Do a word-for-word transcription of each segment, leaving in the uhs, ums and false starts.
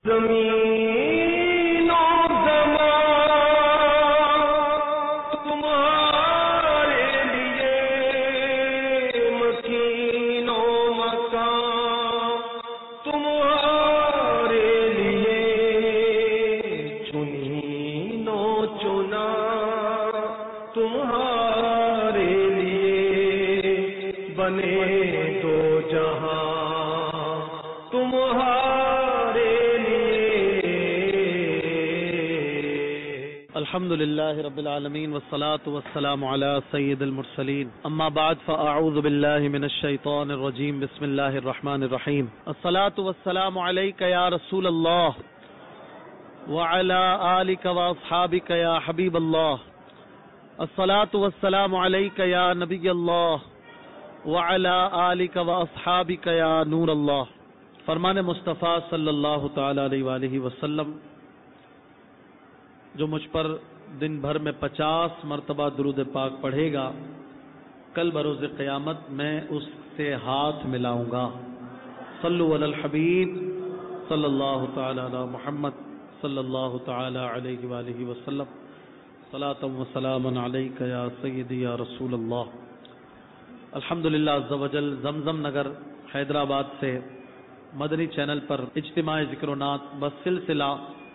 زمین و زمان تمہارے لیے، مکین و مکان تمہارے لیے، چنین و چنا تمہارے لیے، بنے دو جہاں تمہارے الحمد للہ رب العالمین والصلاة والسلام علی سید المرسلین، اما بعد فاعوذ باللہ من الشیطان الرجیم، بسم اللہ الرحمن الرحیم۔ الصلاة والسلام علیک یا رسول اللہ وعلی آلک واصحابک یا حبیب اللہ، الصلاة والسلام علیک یا نبی اللہ وعلی آلک واصحابک یا نور اللہ۔ فرمان مصطفیٰ صلی اللہ تعالی علیہ وآلہ وسلم، جو مجھ پر دن بھر میں پچاس مرتبہ درود پاک پڑھے گا، کل بروز قیامت میں اس سے ہاتھ ملاؤں گا۔ صلو علی الحبیب صلی اللہ تعالی علی محمد صلی اللہ تعالی علیہ وآلہ وسلم، صلاۃ و سلام علیک یا سیدی یا رسول اللہ۔ الحمدللہ عز و جل زمزم نگر حیدرآباد سے مدنی چینل پر اجتماع ذکر و نعت بسلسلہ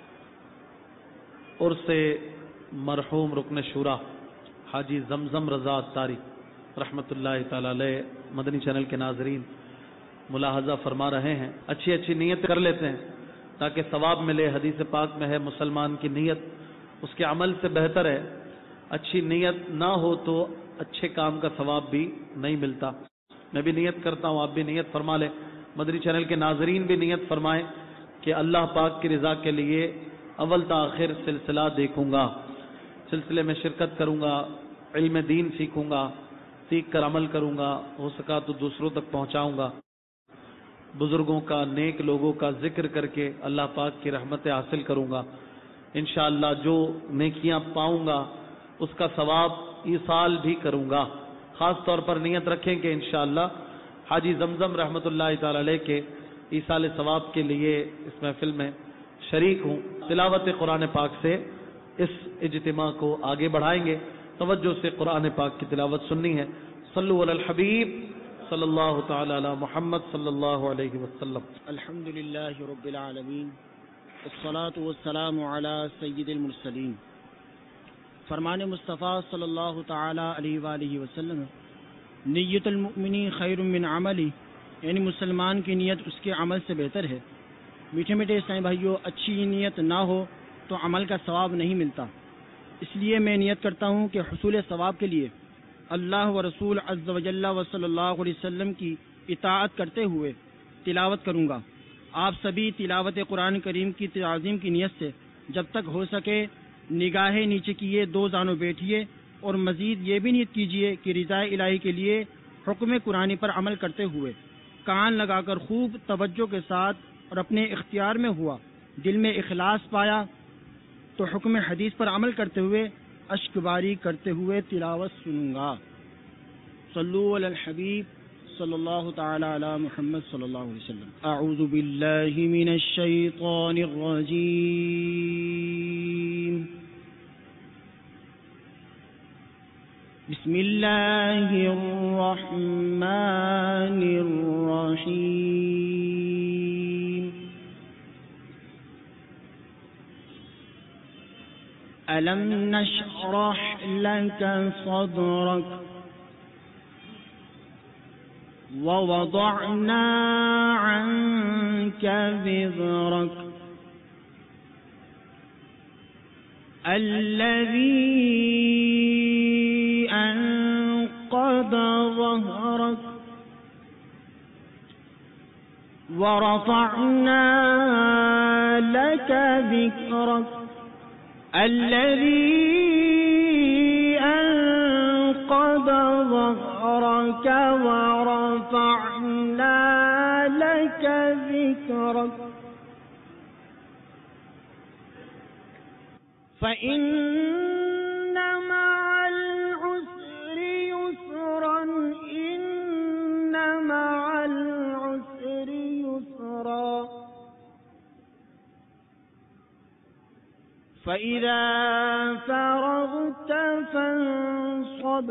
اور سے مرحوم رکن شورا حاجی زمزم رضا اتاری رحمۃ اللہ تعالی علیہ مدنی چینل کے ناظرین ملاحظہ فرما رہے ہیں، اچھی اچھی نیت کر لیتے ہیں تاکہ ثواب ملے۔ حدیث پاک میں ہے مسلمان کی نیت اس کے عمل سے بہتر ہے، اچھی نیت نہ ہو تو اچھے کام کا ثواب بھی نہیں ملتا۔ میں بھی نیت کرتا ہوں، آپ بھی نیت فرما لیں، مدنی چینل کے ناظرین بھی نیت فرمائیں کہ اللہ پاک کی رضا کے لیے اول تا آخر سلسلہ دیکھوں گا، سلسلے میں شرکت کروں گا، علم دین سیکھوں گا، سیکھ کر عمل کروں گا، ہو سکا تو دوسروں تک پہنچاؤں گا، بزرگوں کا نیک لوگوں کا ذکر کر کے اللہ پاک کی رحمتیں حاصل کروں گا۔ انشاءاللہ جو نیکیاں پاؤں گا اس کا ثواب ایصال بھی کروں گا۔ خاص طور پر نیت رکھیں کہ انشاءاللہ حاجی زمزم رحمۃ اللہ تعالی علیہ کے ایصال ثواب کے لیے اس محفل میں شریک ہوں۔ تلاوت قرآن پاک سے اس اجتماع کو آگے بڑھائیں گے، توجہ سے قرآن پاک کی تلاوت سننی ہے۔ صلو علی الحبیب صلی اللہ تعالی علی محمد صلی اللہ علیہ وسلم۔ الحمد للہ رب العالمین والصلاة والسلام علی سید المرسلین۔ فرمان مصطفیٰ صلی اللہ تعالی علیہ وآلہ وسلم، نیت المؤمنی خیر من عملی، یعنی مسلمان کی نیت اس کے عمل سے بہتر ہے۔ میٹھے میٹھے عیسائی بھائیوں، اچھی نیت نہ ہو تو عمل کا ثواب نہیں ملتا، اس لیے میں نیت کرتا ہوں کہ حصول ثواب کے لیے اللہ و رسول عز و جل و صلی اللہ علیہ وسلم کی اطاعت کرتے ہوئے تلاوت کروں گا۔ آپ سبھی تلاوت قرآن کریم کی تعظیم کی نیت سے جب تک ہو سکے نگاہیں نیچے کیے دو زانوں بیٹھیے، اور مزید یہ بھی نیت کیجیے کہ رضا الہی کے لیے حکم قرآنی پر عمل کرتے ہوئے کان لگا کر خوب توجہ کے ساتھ اور اپنے اختیار میں ہوا دل میں اخلاص پایا تو حکم حدیث پر عمل کرتے ہوئے اشک باری کرتے ہوئے تلاوت سنوں گا۔ صلو علی الحبیب صلی اللہ تعالی علی محمد صلی اللہ علیہ وسلم۔ اعوذ باللہ من الشیطان الرجیم، بسم اللہ الرحمن الرحیم۔ ألم نشرح لك صدرك ووضعنا عنك وزرك الذي أنقض ظهرك ورفعنا لك ذكرك الذي أنقض ظهرك ورفعنا لك ذكرك فإن مع العسر يسرا إن مع العسر يسرا فإذا فرغت فانصب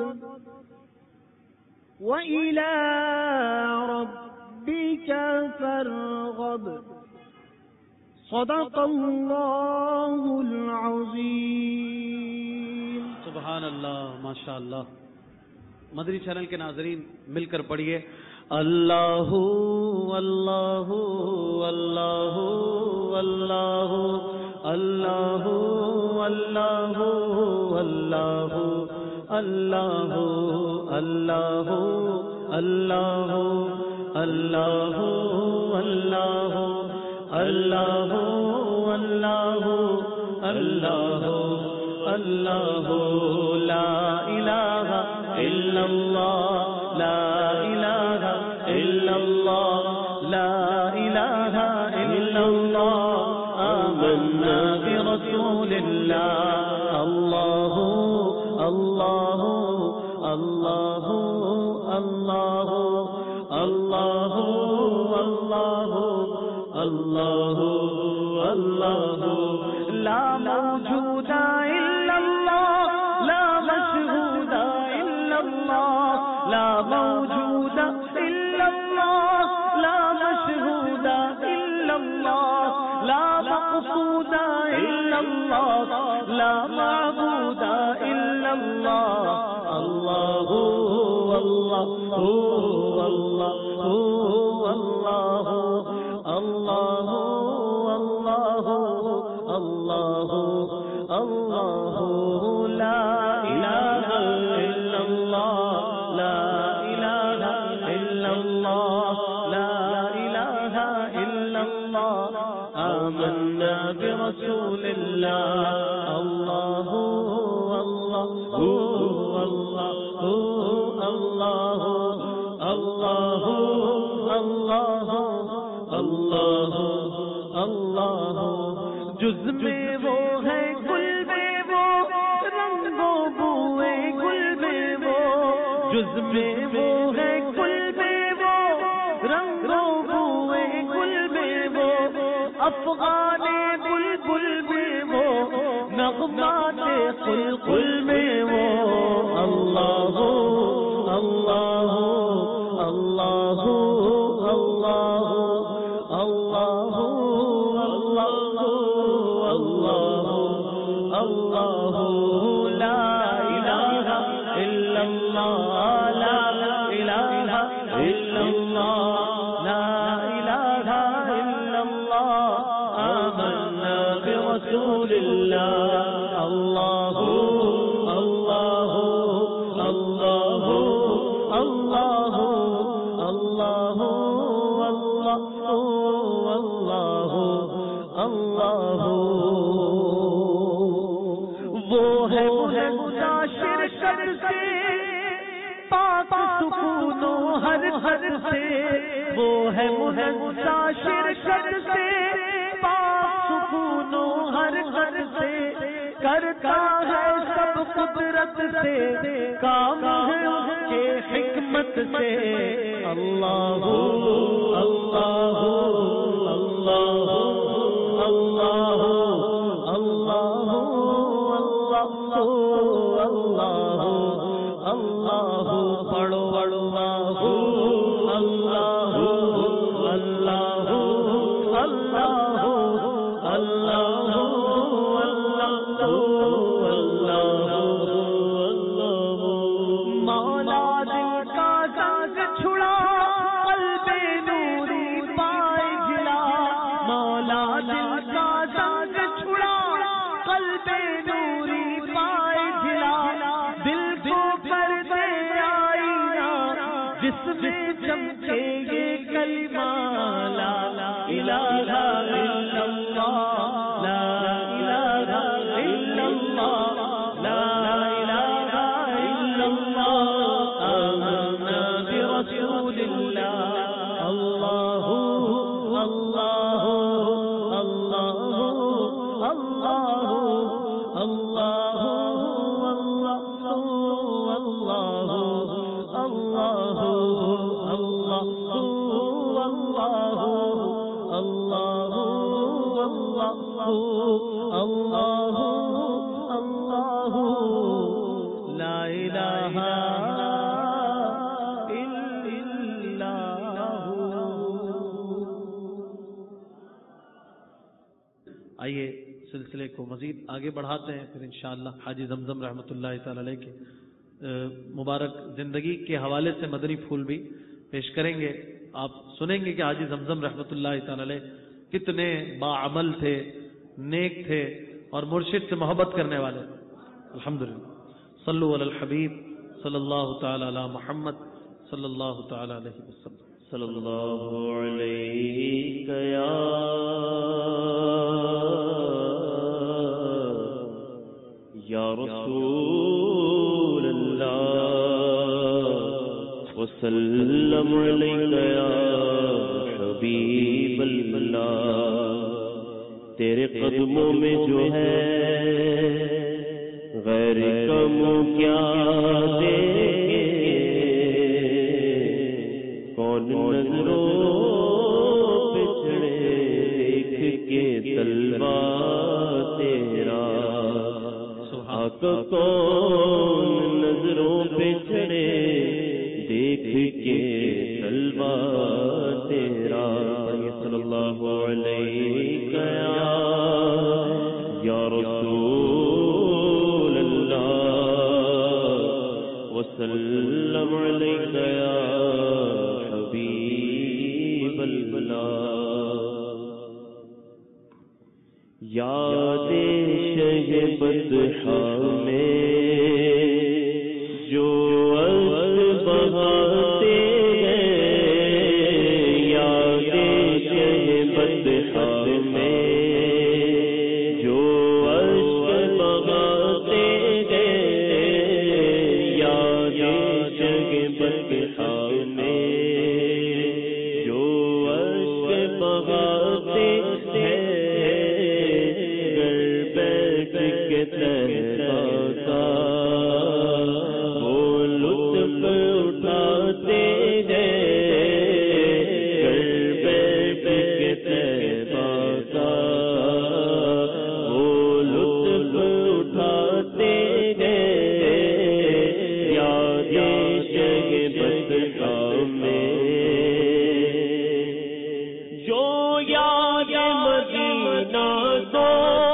وإلى ربك فارغب صدق اللہ العظیم. سبحان اللہ، ماشاء اللہ. مدنی چینل کے ناظرین مل کر پڑھیے اللہ اللہ اللہ اللہ اللہ اللہ اللہ اللہ اللہ اللہ اللہ اللہ اللہ اللہ اللہ لا الہ الا اللہ لا الہ الا اللہ لا الہ الا اللہ آمنا برسول اللہ اللہ اللہ اللہ اللہ اللہ اللہ اللہ اللہ لا موجود الا اللہ لا مشہود الا اللہ لا موجود الا اللہ لا مشہود الا اللہ لا مقصود الا اللہ لا معبود الا اللہ اللہ اللہ اللہ اللہ اللہ اللہ اللہ لا الہ الا اللہ لا الہ الا اللہ لا الہ الا اللہ آمنا برسول اللہ اللہ اللہ اللہ اللہ اللہ اللہ اللہ جز میں وہ ہے گل میں وہ رنگوں بوئے گل میں وہ جز میں وہ ہے گل میں وہ رنگوں بوئے گل میں وہ افغان بلبل میں وہ نغمات قلقل میں وہ اللہ اللہ اللہ اللہ اللہ اللہ لا الہ الا اللہ لا الہ الا اللہ لا الہ الا اللہ آمنا برسول اللہ اللہ اللہ اللہ اللہ اللہ اللہ اللہ وہ ہے متاشر شر سے پاک سکون و ہر ہر سے وہ ہے متاشر شر سے پاک سکون و ہر ہر سے کرتا ہے سب قدرت سے کام ہے اس کے حکمت سے اللہ اللہ اللہ اللہ اللہ اللہ اللہ پڑھو اللہ اللہ اللہ اللہ اللہ مولا دل کا زنگ چھڑا قلب نوری پائے گلا مولا دل کا زنگ چھڑا قلب نوری پائے گلا دل کو کر دے آئینہ جس میں چمکے یہ کلمہ لا الہ الا اللہ لا الہ الا اللہ لا الہ الا اللہ آمنا برسول اللہ اللہ اللہ اللہ اللہ اللہ اللہ اللہ اللہ اللہ اللہ اللہ لا الہ الا اللہ۔ آئیے سلسلے کو مزید آگے بڑھاتے ہیں، پھر انشاءاللہ حاجی زمزم رحمۃ اللہ تعالی علیہ کے مبارک زندگی کے حوالے سے مدنی پھول بھی پیش کریں گے۔ آپ سنیں گے کہ حاجی زمزم رحمۃ اللہ تعالی علیہ کتنے باعمل تھے، نیک تھے اور مرشد سے محبت کرنے والے۔ الحمدللہ۔ صلو علی الحبیب صلی اللہ تعالی علی محمد صلی اللہ تعالی علیہ وسلم۔ صلی اللہ علیہ یا یا رسول اللہ وسلم علیک یا حبیب اللہ۔ تیرے قدموں میں جو ہے غیر کم کیا دیکھے، کون نظروں پچھڑے دیکھ کے طلبہ تیرا، آقا کون نظروں پچھڑے دیکھ کے طلبہ تیرا۔ صلی اللہ علیہ یا رسول اللہ وسلم علیک یا حبیب اللہ۔ یاد شہ بطحا میں جو اشک بہاتے ہیں، یاد شہ بطحا میں جو اشک بہاتے ہیں، یاد شہ بطحا میں جو اشک بہاتے ہیں، وہ لطف اٹھاتے ہیں، بیٹھ کے طیبہ کا وہ لطف اٹھاتے ہیں، یاد شہ بطحا میں جو یاد مدینہ کو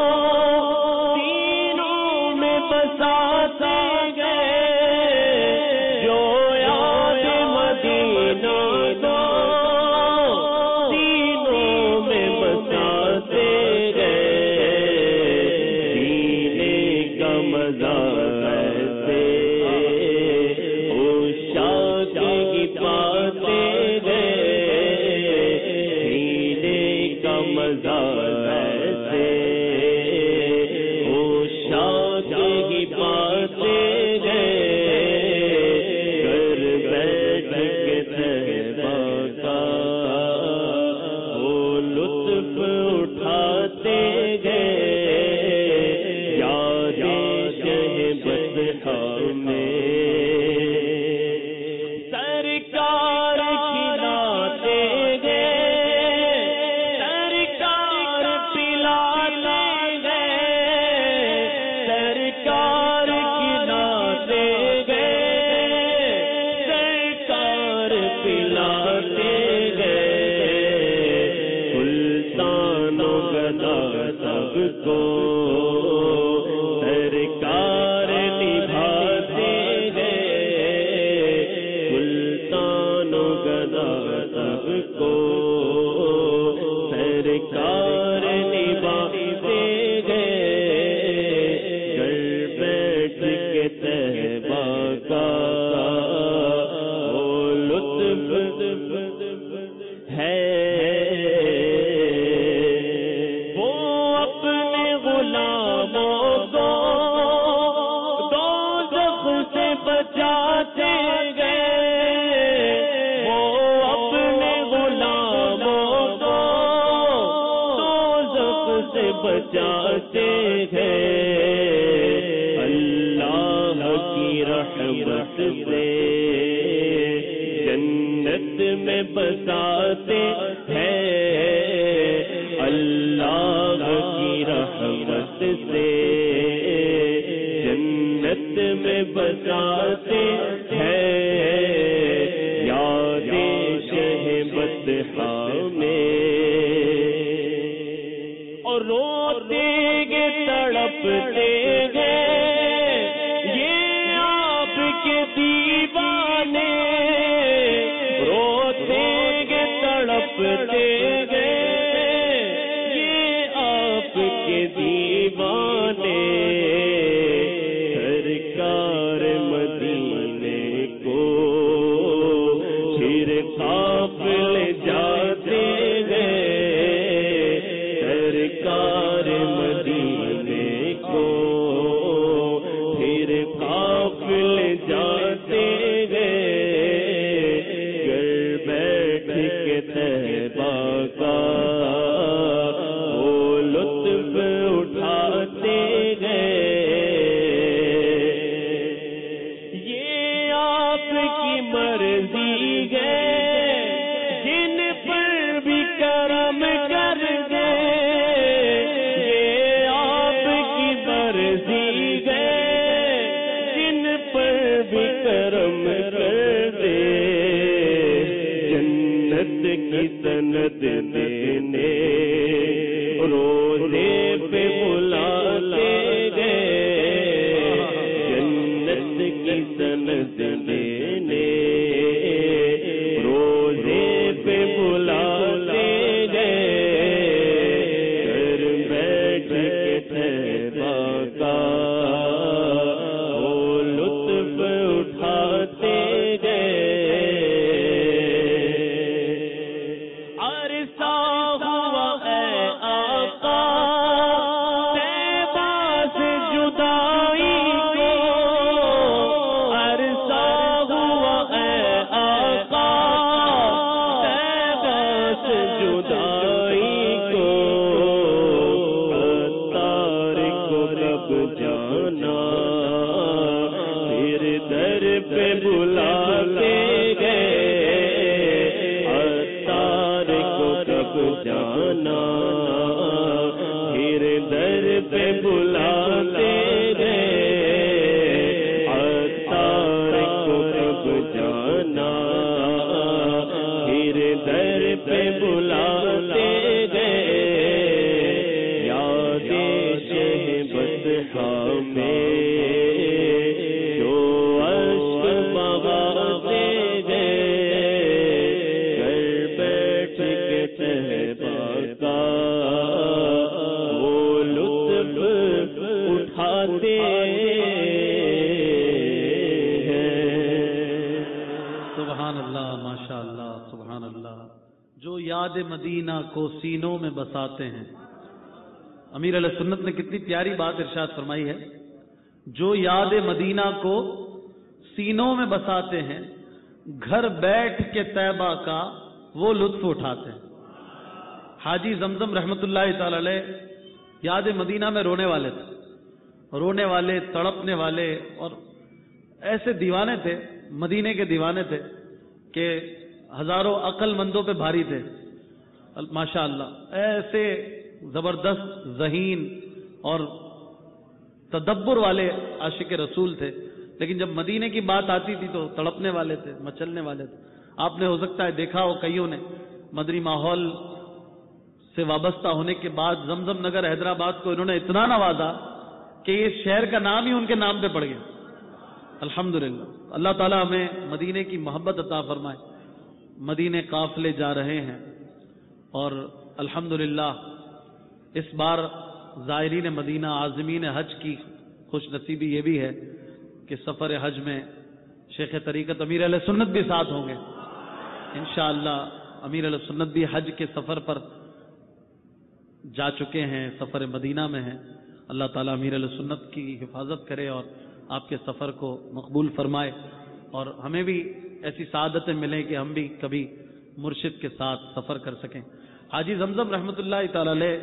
بچاتے ہیں، اللہ کی رحمت سے جنت میں بساتے ہیں، اللہ سے جنت میں بساتے ہیں یاد شہبت میں، اور روتے گے تڑپتے گے یہ آپ کے دیوانے، روتے گے تڑپتے گے یہ آپ کے دیوانے، سرکار مدینے کو پھر قافلے جاتے گئے، سرکار مدینے کو پھر قافلے جاتے گئے، گھر بیٹھ کے طیبہ کا وہ لطف اٹھاتے گئے، یہ آپ کی مرضی ہے جن پر بھی کرم کر دے، یہ آپ کی مرضی ہے جن پر بھی کرم کر دے، جنت کی سند دینے روزے پہ بلاتے گئے، جنت کی سند دینے روزے پہ بلاتے گئے، گھر بیٹھ کے طیبہ کا وہ لطف اٹھاتے گئے، عرصہ ہوا اے آقا طیبہ سے جدائی کو، عرصہ ہوا اے آقا طیبہ سے جدائی کو، عطار کو کب جانا پھر در پہ بلاتے گئے، عطار کو کب جانا پھر در پہ بلاتے گئے، عطار کو کب جانا پھر در پہ بلاتے گئے، یاد شہبت میں جو اشک بہاتے گئے، گھر بیٹھ کے طیبہ کا وہ لطف اٹھاتے ہیں۔ سبحان اللہ، ماشاء اللہ، سبحان اللہ۔ جو یاد مدینہ کو سینوں میں بساتے ہیں، امیر علیہ سنت نے کتنی پیاری بات ارشاد فرمائی ہے، جو یاد مدینہ کو سینوں میں بساتے ہیں گھر بیٹھ کے طیبہ کا وہ لطف اٹھاتے ہیں۔ حاجی زمزم رحمت اللہ تعالی علیہ یاد مدینہ میں رونے والے تھے، رونے والے، تڑپنے والے، اور ایسے دیوانے تھے، مدینے کے دیوانے تھے کہ ہزاروں عقل مندوں پہ بھاری تھے، ماشاء اللہ، ایسے زبردست ذہین اور تدبر والے عاشق رسول تھے، لیکن جب مدینے کی بات آتی تھی تو تڑپنے والے تھے، مچلنے والے تھے۔ آپ نے ہو سکتا ہے دیکھا ہو، کئیوں نے مدنی ماحول سے وابستہ ہونے کے بعد زمزم نگر حیدرآباد کو انہوں نے اتنا نوازا کہ یہ شہر کا نام ہی ان کے نام پہ پڑ گیا۔ الحمدللہ، اللہ تعالیٰ ہمیں مدینے کی محبت عطا فرمائے۔ مدینے قافلے جا رہے ہیں، اور الحمدللہ اس بار زائرین مدینہ، عازمین حج کی خوش نصیبی یہ بھی ہے کہ سفر حج میں شیخ طریقت امیر علیہ سنت بھی ساتھ ہوں گے انشاءاللہ۔ امیر علیہ سنت بھی حج کے سفر پر جا چکے ہیں، سفر مدینہ میں ہیں۔ اللہ تعالیٰ امیر علیہ سنت کی حفاظت کرے اور آپ کے سفر کو مقبول فرمائے، اور ہمیں بھی ایسی سعادتیں ملیں کہ ہم بھی کبھی مرشد کے ساتھ سفر کر سکیں۔ حاجی زمزم رحمۃ اللہ تعالی علیہ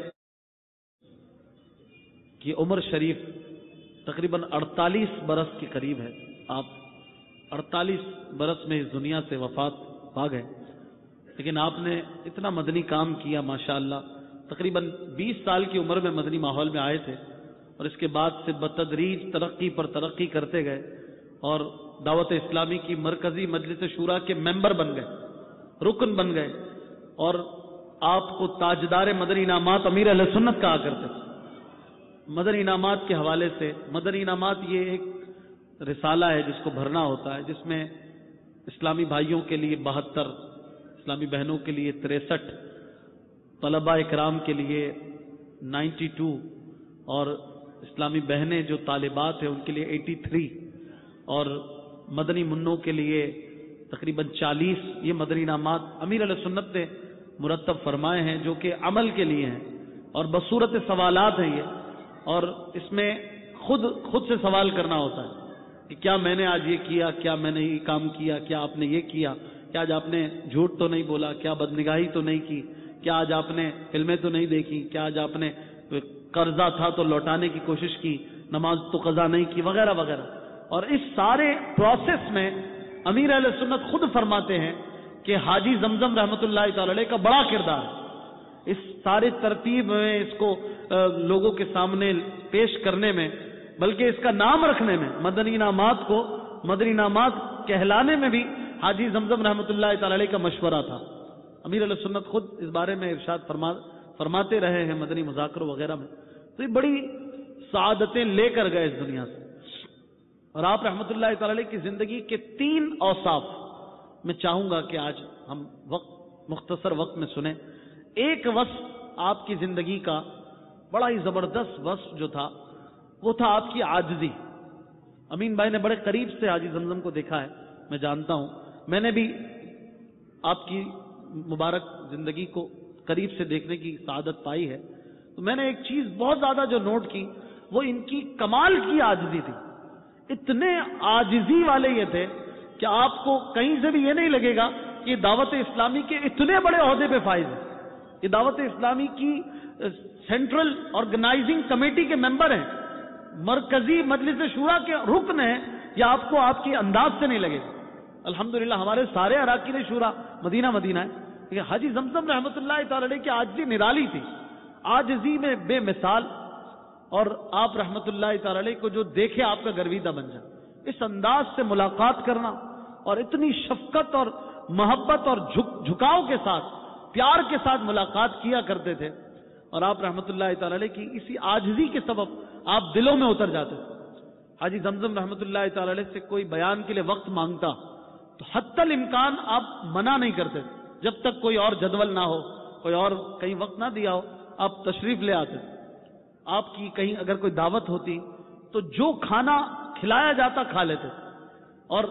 کی عمر شریف تقریباً اڑتالیس برس کے قریب ہے۔ آپ اڑتالیس برس میں اس دنیا سے وفات پا گئے، لیکن آپ نے اتنا مدنی کام کیا ماشاءاللہ۔ تقریباً بیس سال کی عمر میں مدنی ماحول میں آئے تھے، اور اس کے بعد سے بتدریج ترقی پر ترقی کرتے گئے اور دعوت اسلامی کی مرکزی مجلس شورا کے ممبر بن گئے، رکن بن گئے، اور آپ کو تاجدار مدنی انعامات امیر اہل سنت کہا کرتے تھے۔ مدنی انعامات کے حوالے سے، مدنی انعامات یہ ایک رسالہ ہے جس کو بھرنا ہوتا ہے، جس میں اسلامی بھائیوں کے لیے بہتر، اسلامی بہنوں کے لیے تریسٹھ، طلباء اکرام کے لیے نائنٹی ٹو، اور اسلامی بہنیں جو طالبات ہیں ان کے لیے ایٹی تھری، اور مدنی منوں کے لیے تقریباً چالیس یہ مدنی انعامات امیر علیہ سنت نے مرتب فرمائے ہیں، جو کہ عمل کے لیے ہیں اور بصورت سوالات ہیں یہ، اور اس میں خود خود سے سوال کرنا ہوتا ہے کہ کیا میں نے آج یہ کیا، کیا میں نے یہ کام کیا، کیا آپ نے یہ کیا، کیا آج آپ نے جھوٹ تو نہیں بولا، کیا بدنگاہی تو نہیں کی، کیا آج آپ نے فلمیں تو نہیں دیکھی، کیا آج آپ نے قرضہ تھا تو لوٹانے کی کوشش کی، نماز تو قضا نہیں کی، وغیرہ وغیرہ۔ اور اس سارے پروسیس میں امیر اہل سنت خود فرماتے ہیں کہ حاجی زمزم رحمۃ اللہ تعالی علیہ کا بڑا کردار ہے اس سارے ترتیب میں، اس کو لوگوں کے سامنے پیش کرنے میں، بلکہ اس کا نام رکھنے میں، مدنی انعامات کو مدنی انعامات کہلانے میں بھی حاجی زمزم رحمۃ اللہ تعالی علیہ کا مشورہ تھا۔ امیر علیہ سنت خود اس بارے میں ارشاد فرما فرماتے رہے ہیں مدنی مذاکروں وغیرہ میں۔ تو یہ بڑی سعادتیں لے کر گئے اس دنیا سے، اور آپ رحمۃ اللہ تعالی علیہ کی زندگی کے تین اوصاف میں چاہوں گا کہ آج ہم وقت مختصر وقت میں سنیں۔ ایک وصف آپ کی زندگی کا بڑا ہی زبردست وصف جو تھا وہ تھا آپ کی عاجزی۔ امین بھائی نے بڑے قریب سے حاجی زمزم کو دیکھا ہے، میں جانتا ہوں، میں نے بھی آپ کی مبارک زندگی کو قریب سے دیکھنے کی سعادت پائی ہے، تو میں نے ایک چیز بہت زیادہ جو نوٹ کی وہ ان کی کمال کی عاجزی تھی۔ اتنے عاجزی والے یہ تھے کہ آپ کو کہیں سے بھی یہ نہیں لگے گا کہ یہ دعوت اسلامی کے اتنے بڑے عہدے پہ فائز ہیں، یہ دعوت اسلامی کی سینٹرل آرگنائزنگ کمیٹی کے ممبر ہیں، مرکزی مجلس شورا کے رکن ہیں، یہ آپ کو آپ کی انداز سے نہیں لگے گا۔ الحمدللہ ہمارے سارے اراکین شورا مدینہ مدینہ ہے، لیکن حاجی زمزم رحمۃ اللہ تعالی علیہ کی عاجزی نرالی تھی، عاجزی میں بے مثال، اور آپ رحمۃ اللہ تعالی علیہ کو جو دیکھے آپ کا گرویدہ بن جائے، اس انداز سے ملاقات کرنا اور اتنی شفقت اور محبت اور جھک جھکاؤ کے ساتھ، پیار کے ساتھ ملاقات کیا کرتے تھے، اور آپ رحمۃ اللہ تعالی علیہ کی اسی عاجزی کے سبب آپ دلوں میں اتر جاتے تھے۔ حاجی زمزم رحمۃ اللہ تعالی علیہ سے کوئی بیان کے لیے وقت مانگتا تو حتی الامکان آپ منع نہیں کرتے، جب تک کوئی اور جدول نہ ہو، کوئی اور کہیں وقت نہ دیا ہو، آپ تشریف لے آتے۔ آپ کی کہیں اگر کوئی دعوت ہوتی تو جو کھانا کھلایا جاتا کھا لیتے، اور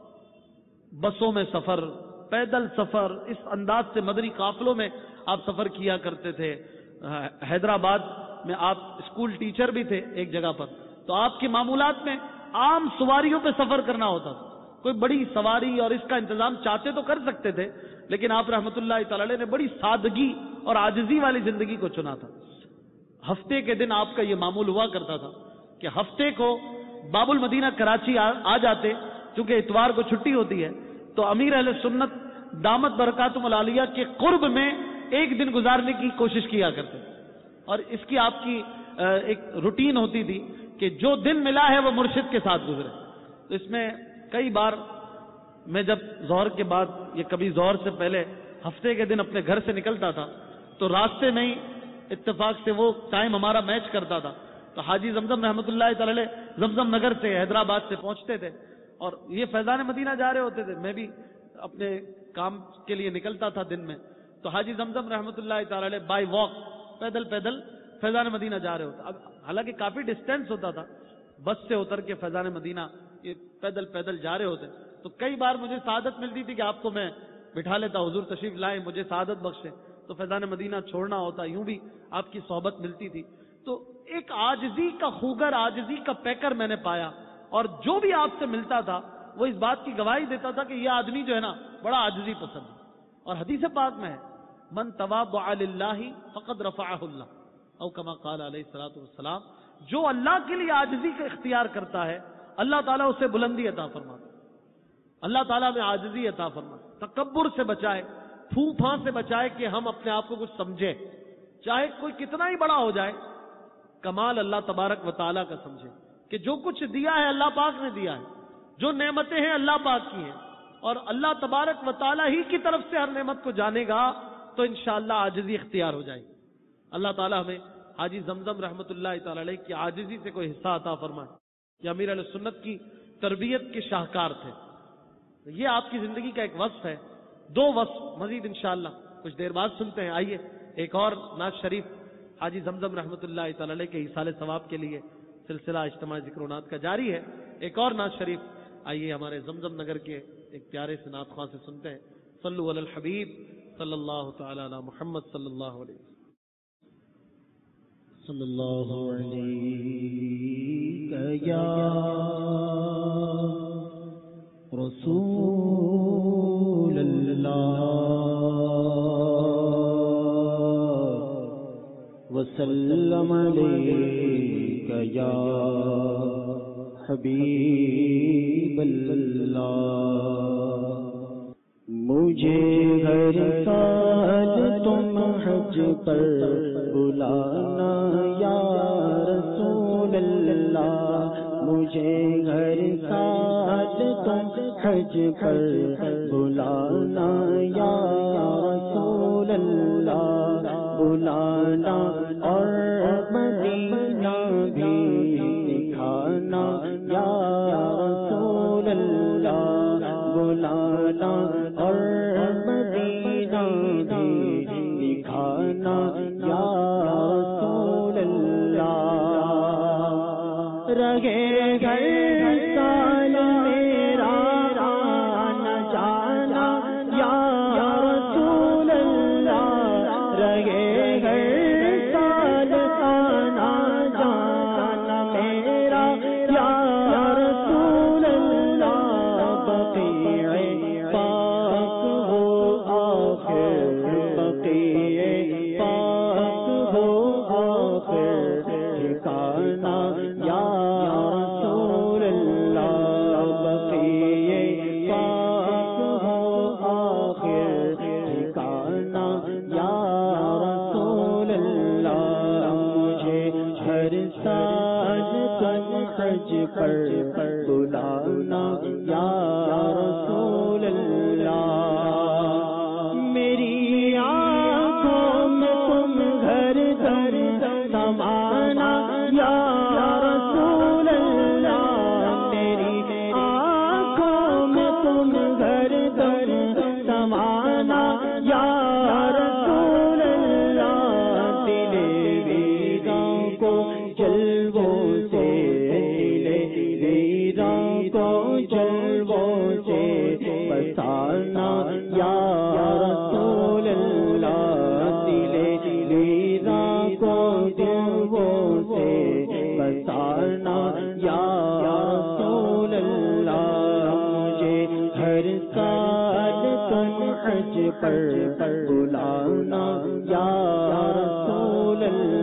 بسوں میں سفر، پیدل سفر، اس انداز سے مدنی قافلوں میں آپ سفر کیا کرتے تھے۔ حیدرآباد میں آپ اسکول ٹیچر بھی تھے ایک جگہ پر، تو آپ کے معمولات میں عام سواریوں پہ سفر کرنا ہوتا تھا، کوئی بڑی سواری اور اس کا انتظام چاہتے تو کر سکتے تھے، لیکن آپ رحمۃ اللہ تعالی علیہ نے بڑی سادگی اور عاجزی والی زندگی کو چنا تھا۔ ہفتے کے دن آپ کا یہ معمول ہوا کرتا تھا کہ ہفتے کو باب المدینہ کراچی آ جاتے، چونکہ اتوار کو چھٹی ہوتی ہے، تو امیر اہل سنت دامت برکاتہم العالیہ کے قرب میں ایک دن گزارنے کی کوشش کیا کرتے، اور اس کی آپ کی ایک روٹین ہوتی تھی کہ جو دن ملا ہے وہ مرشد کے ساتھ گزرے۔ تو اس میں کئی بار میں جب ظہر کے بعد یا کبھی ظہر سے پہلے ہفتے کے دن اپنے گھر سے نکلتا تھا تو راستے میں ہی اتفاق سے وہ ٹائم ہمارا میچ کرتا تھا، تو حاجی زمزم رحمۃ اللہ تعالی علیہ زمزم نگر سے حیدرآباد سے پہنچتے تھے، اور یہ فیضان مدینہ جا رہے ہوتے تھے، میں بھی اپنے کام کے لیے نکلتا تھا دن میں، تو حاجی زمزم رحمۃ اللہ تعالی علیہ بائی واک پیدل پیدل فیضان مدینہ جا رہے ہوتے۔ اب حالانکہ کافی ڈسٹینس ہوتا تھا، بس سے اتر کے فیضان مدینہ یہ پیدل پیدل جا رہے ہوتے، تو کئی بار مجھے سعادت ملتی تھی کہ آپ کو میں بٹھا لیتا، حضور تشریف لائیں، مجھے سعادت بخشے، تو فیضان مدینہ چھوڑنا ہوتا، یوں بھی آپ کی صحبت ملتی تھی۔ تو ایک عاجزی کا خوگر، عاجزی کا پیکر میں نے پایا، اور جو بھی آپ سے ملتا تھا وہ اس بات کی گواہی دیتا تھا کہ یہ آدمی جو ہے نا بڑا عاجزی پسند ہے، اور حدیث پاک میں ہے من تواضع للہ فقد رفعہ اللہ، او کما قال علیہ الصلوۃ والسلام، جو اللہ کے لیے عاجزی کا اختیار کرتا ہے اللہ تعالیٰ اسے بلندی عطا فرماتا، اللہ تعالیٰ میں عاجزی عطا فرماتا۔ تکبر سے بچائے، پھوں پھاں سے بچائے کہ ہم اپنے آپ کو کچھ سمجھے، چاہے کوئی کتنا ہی بڑا ہو جائے، کمال اللہ تبارک و تعالیٰ کا سمجھیں کہ جو کچھ دیا ہے اللہ پاک نے دیا ہے، جو نعمتیں ہیں اللہ پاک کی ہیں، اور اللہ تبارک و تعالیٰ ہی کی طرف سے ہر نعمت کو جانے گا تو انشاءاللہ عاجزی اختیار ہو جائے گی۔ اللہ تعالیٰ ہمیں حاجی زمزم رحمۃ اللہ تعالی علیہ کی عاجزی سے کوئی حصہ عطا فرمائے۔ یہ امیر علیہ سنت کی تربیت کے شاہکار تھے، یہ آپ کی زندگی کا ایک وصف ہے۔ دو وصف مزید انشاءاللہ کچھ دیر بعد سنتے ہیں۔ آئیے ایک اور نعت شریف حاجی زمزم رحمۃ اللہ تعالی علیہ کے ایصال ثواب کے لیے سلسلہ اجتماع ذکر و نعت کا جاری ہے۔ ایک اور نعت شریف آئیے ہمارے زمزم نگر کے ایک پیارے سے نعت خواں سے سنتے ہیں۔ صلو علی الحبیب صلی اللہ تعالی علی محمد صلی اللہ علیہ وسلم۔ صلی اللہ علیہ یا رسول اللہ وسلم علیک یا حبیب اللہ۔ مجھے ہر سال تم حج پر بلانا یا رسول اللہ، مجھے ہر سال تم حج پر بلانا یا رسول اللہ، بلانا اور مدینہ بھی دکھانا یا رسول اللہ، بلانا اور مدینہ بھی دکھانا یا رسول اللہ۔ رہے گھر سال میرا آنا جانا یا رسول اللہ، رہے گھر سال آنا جانا میرا یا رسول اللہ۔ بقیع پاک ہو آخر، بقیع پاک ہو آخر ٹھکانا یا رسول اللہ، بقیع پاک ہو آخر ٹھکانا یا رسول اللہ۔ مجھے ہر سال تم حج پر بلانا یا رسول اللہ۔ میری آنکھوں میں تم گھر گھر سمانا یا رسول اللہ، میری آنکھوں میں تم گھر گھر سمانا یا رسول اللہ۔ دل ویراں کو جلووں سے، دل ویراں کو جلووں سے بسانا یا رسول اللہ، دل ویراں کو جلووں سے بسانا یا رسول اللہ۔ مجھے ہر سال تم حج پر بلانا یا رسول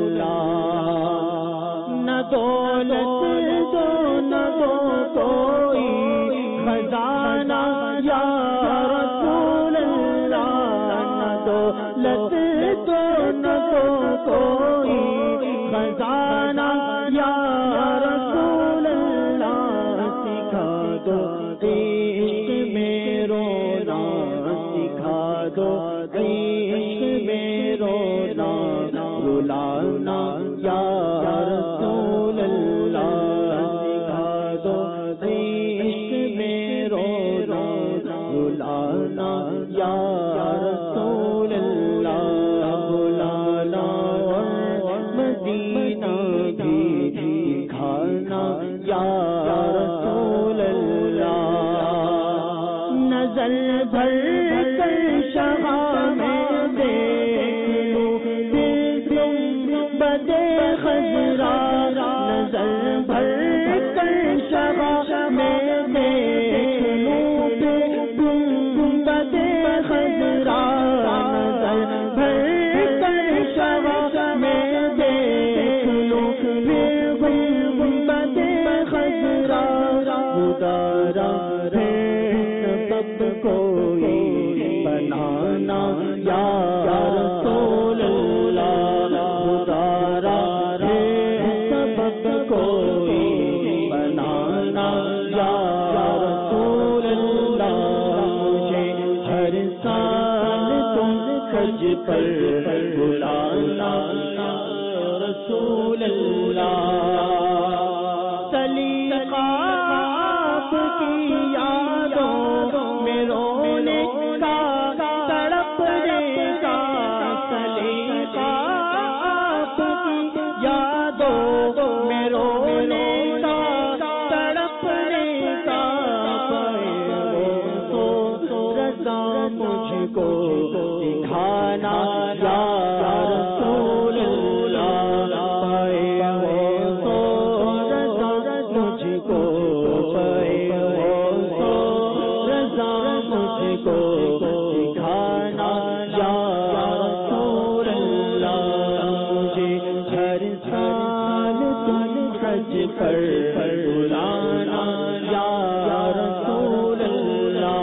اللہ۔ نہ دولت دو نہ دو کوئی خزانہ یا رسول اللہ، نہ دولت دو نہ دو کوئی خزانہ یا رسول اللہ۔ سکھا دو عشق میں رونا، سکھا دو عشق میں رونا، رلانا یا رسول اللہ۔ سکھا دو عشق میں رونا، رلانا یا رسول اللہ، بلانا اور مدینہ بھی دکھانا یا رسول اللہ۔ نظر بھر کر شہاں میں دیکھ لوں دل تم بدے خضرا، نظر بھر کر شہاں میں دیکھ لوں دل تم بدے خضرا، نظر بھر کر شہاں میں دیکھ لوں دل تم بدے خضرا۔ ادارا ہے سبب کوئی بنانا یا رسول اللہ، ادارا ہے سبب کوئی بنانا یا رسول اللہ، مجھے ہر سال تم حج پر بلانا یا رسول اللہ۔ سلیقہ آپ کی یادوں میں رونے کا، تڑپنے کا، سلیقہ آپ کی یادوں میں رونے کا، تڑپنے کا، وہ تو رضا مجھ کو دکھانا یا رسول اللہ، وہ تو رضا مجھ کو، وہ تو رضا مجھ کو دکھانا یا رسول اللہ، مجھے ہر سال تم حج پر بلانا یا رسول اللہ۔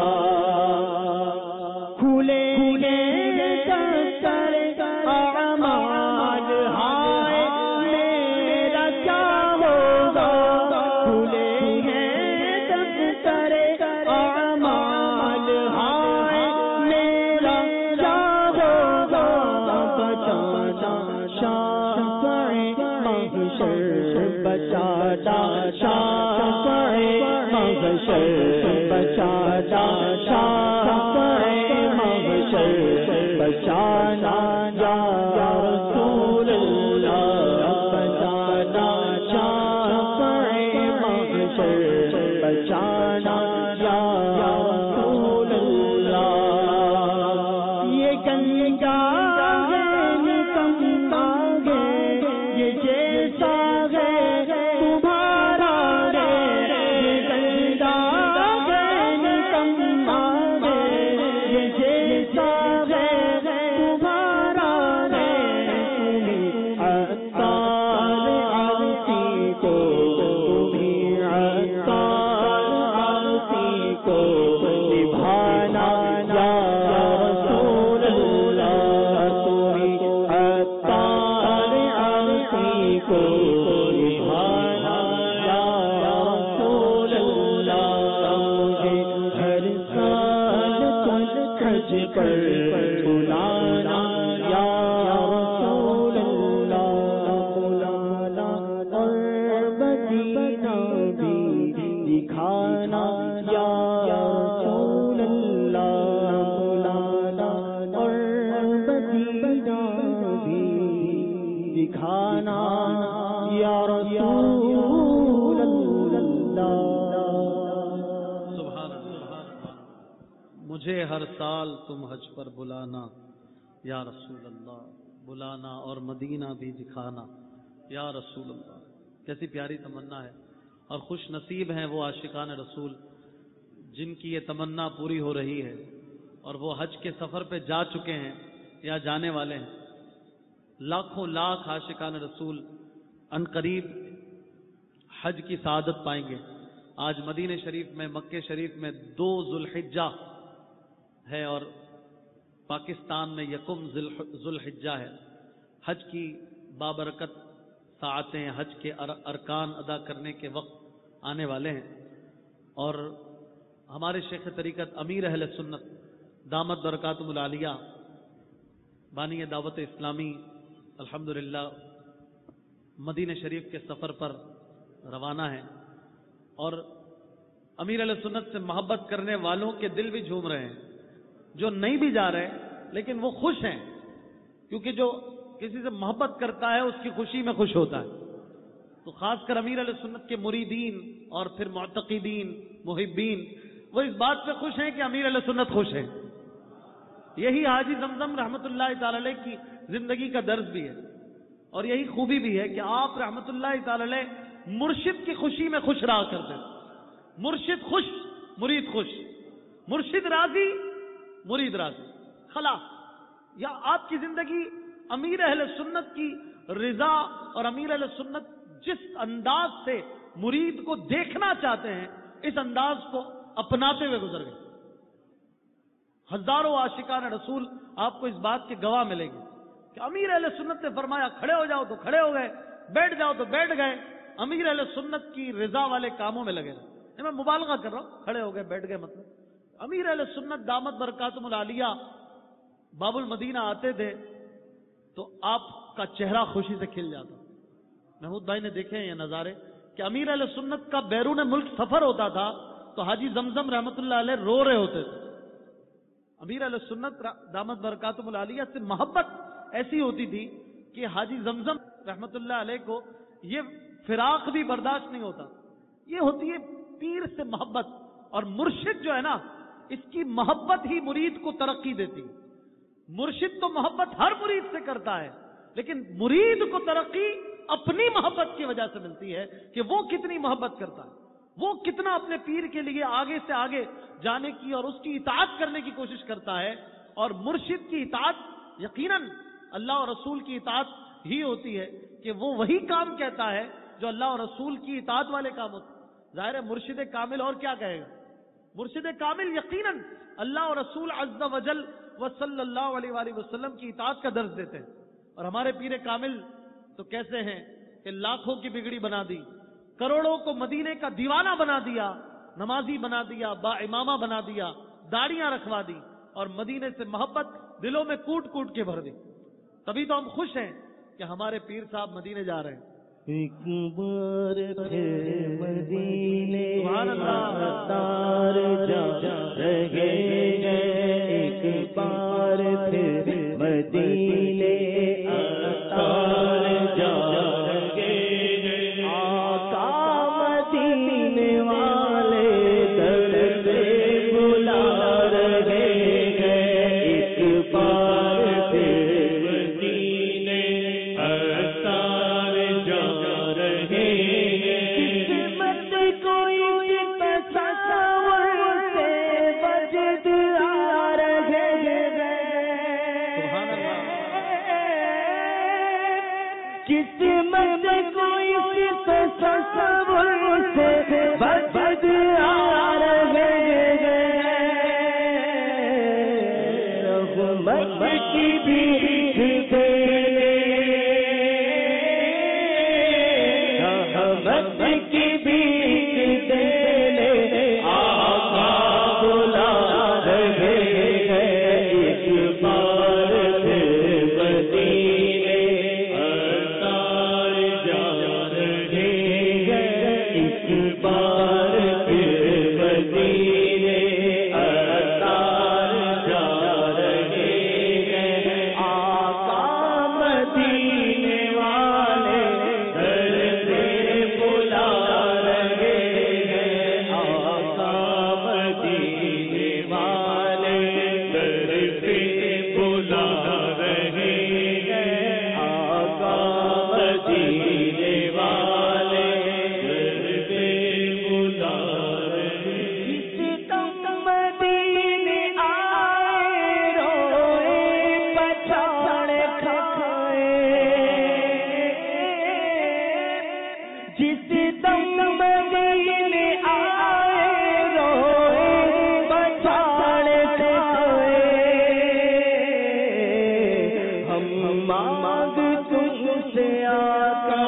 کھلے گے دفتر اعمال، ہائے میرا کیا ہوگا، کھلے گے دفتر اعمال، ہائے میرا کیا ہوگا، بچانا شافع محشر، بچانا شافع محشر، بچانا شافع محشر، بچانا یا رسول اللہ، بچانا شافع محشر، بچانا یا رسول اللہ۔ یہ گنگا ہے نکما ہے، یہ جیسا ہے تمہارا ہے، یہ گنگا ہے نکما ہے، یہ جیسا ہے تمہارا ہے، تمہیں عطار عاصی کو، تمہیں عطار عاصی کو نبھانا یا رسول اللہ، تمہیں عطار عاصی کو نبھانا یا رسول اللہ، مجھے ہر سال تم حج پر بلانا یا رسول اللہ، بلانا اور مدینہ بھی دکھانا یا رسول اللہ، بلانا اور مدینہ بھی دکھانا یا رسول اللہ۔ سبحان اللہ، مجھے ہر سال تم حج پر بلانا یا رسول اللہ، بلانا اور مدینہ بھی دکھانا یا رسول اللہ۔ کیسی پیاری تمنا ہے، اور خوش نصیب ہیں وہ عاشقان رسول جن کی یہ تمنا پوری ہو رہی ہے، اور وہ حج کے سفر پہ جا چکے ہیں یا جانے والے ہیں۔ لاکھوں لاکھ عاشقان رسول ان قریب حج کی سعادت پائیں گے۔ آج مدینہ شریف میں، مکہ شریف میں دو ذوالحجہ ہے، اور پاکستان میں یکم ذوالحجہ ہے۔ حج کی بابرکت ساعتیں، حج کے ارکان ادا کرنے کے وقت آنے والے ہیں، اور ہمارے شیخ طریقت امیر اہل سنت دامت برکاتہم العالیہ بانی دعوت اسلامی الحمدللہ مدینہ شریف کے سفر پر روانہ ہیں، اور امیر اہل سنت سے محبت کرنے والوں کے دل بھی جھوم رہے ہیں، جو نہیں بھی جا رہے لیکن وہ خوش ہیں، کیونکہ جو کسی سے محبت کرتا ہے اس کی خوشی میں خوش ہوتا ہے۔ تو خاص کر امیر علیہ سنت کے مریدین اور پھر معتقدین، محبین، وہ اس بات پہ خوش ہیں کہ امیر علیہ سنت خوش ہیں۔ یہی حاجی زمزم رحمت اللہ تعالی علیہ کی زندگی کا درس بھی ہے، اور یہی خوبی بھی ہے کہ آپ رحمت اللہ تعالی علیہ مرشد کی خوشی میں خوش رہا کرتے ہیں۔ مرشد خوش، مرید خوش، مرشد راضی، مرید راضی، خلاص۔ یا آپ کی زندگی امیر اہل سنت کی رضا اور امیر اہل سنت جس انداز سے مرید کو دیکھنا چاہتے ہیں، اس انداز کو اپناتے ہوئے گزر گئے۔ ہزاروں عاشقان رسول آپ کو اس بات کے گواہ ملیں گے کہ امیر اہل سنت نے فرمایا کھڑے ہو جاؤ تو کھڑے ہو گئے، بیٹھ جاؤ تو بیٹھ گئے، امیر اہل سنت کی رضا والے کاموں میں لگے رہے. میں مبالغہ کر رہا ہوں، کھڑے ہو گئے بیٹھ گئے مطلب. امیر اہل سنت دامت برکاتہم العالیہ باب المدینہ آتے تھے تو آپ کا چہرہ خوشی سے کھل جاتا. محمود بھائی نے دیکھے ہیں یہ نظارے کہ امیر اہل سنت کا بیرون ملک سفر ہوتا تھا تو حاجی زمزم رحمۃ اللہ علیہ رو رہے ہوتے تھے. امیر اہل سنت دامت برکاتہم العالیہ سے محبت ایسی ہوتی تھی کہ حاجی زمزم رحمۃ اللہ علیہ کو یہ فراق بھی برداشت نہیں ہوتا. یہ ہوتی ہے پیر سے محبت، اور مرشد جو ہے نا اس کی محبت ہی مرید کو ترقی دیتی. مرشد تو محبت ہر مرید سے کرتا ہے، لیکن مرید کو ترقی اپنی محبت کی وجہ سے ملتی ہے کہ وہ کتنی محبت کرتا ہے، وہ کتنا اپنے پیر کے لیے آگے سے آگے جانے کی اور اس کی اطاعت کرنے کی کوشش کرتا ہے. اور مرشد کی اطاعت یقیناً اللہ اور رسول کی اطاعت ہی ہوتی ہے کہ وہ وہی کام کہتا ہے جو اللہ اور رسول کی اطاعت والے کام ہوتے ہیں. ظاہر ہے مرشد کامل اور کیا کہے گا؟ مرشد کامل یقیناً اللہ اور رسول عز و جل و صلی اللہ علیہ وآلہ وسلم کی اطاعت کا درس دیتے ہیں. اور ہمارے پیر کامل تو کیسے ہیں کہ لاکھوں کی بگڑی بنا دی، کروڑوں کو مدینے کا دیوانہ بنا دیا، نمازی بنا دیا، با امامہ بنا دیا، داڑیاں رکھوا دی، اور مدینے سے محبت دلوں میں کوٹ کوٹ کے بھر دی. تبھی تو ہم خوش ہیں کہ ہمارے پیر صاحب مدینے جا رہے ہیں. ایک بار پھر مدینے سبحان اللہ تار جا رہے ہیں، ایک بار پھر مدینے تار جا رہے ہیں. آقا مدینے والے در پہ بلا رہے ہیں، ایک بار پھر مدینے تار جا رہے ہیں. قسمت کوئی تصور سے وجد آ رہے ہیں. سبحان اللہ. قسمت کوئی تصور سے وجد آ رہے ہیں. رحمت کی بھیک دینے، رحمت کی بھیک دینے آقا بلا رہے ہیں. ایک بار پھر مدینے تار جا رہے ہیں، ایک بار پھر مدینے تار جا رہے ہیں. آقا مدینے والے در پہ بلا رہے ہیں، آقا مدینے والے در پہ بلا رہے ہیں، آقا مدینے والے در پہ بلا رہے ہیں. جس دم مدینے آئے روئے پچھاڑ کھائے، جس دم مدینے آئے روئے پچھاڑ کھائے. ہم مانگ تم سے آقا،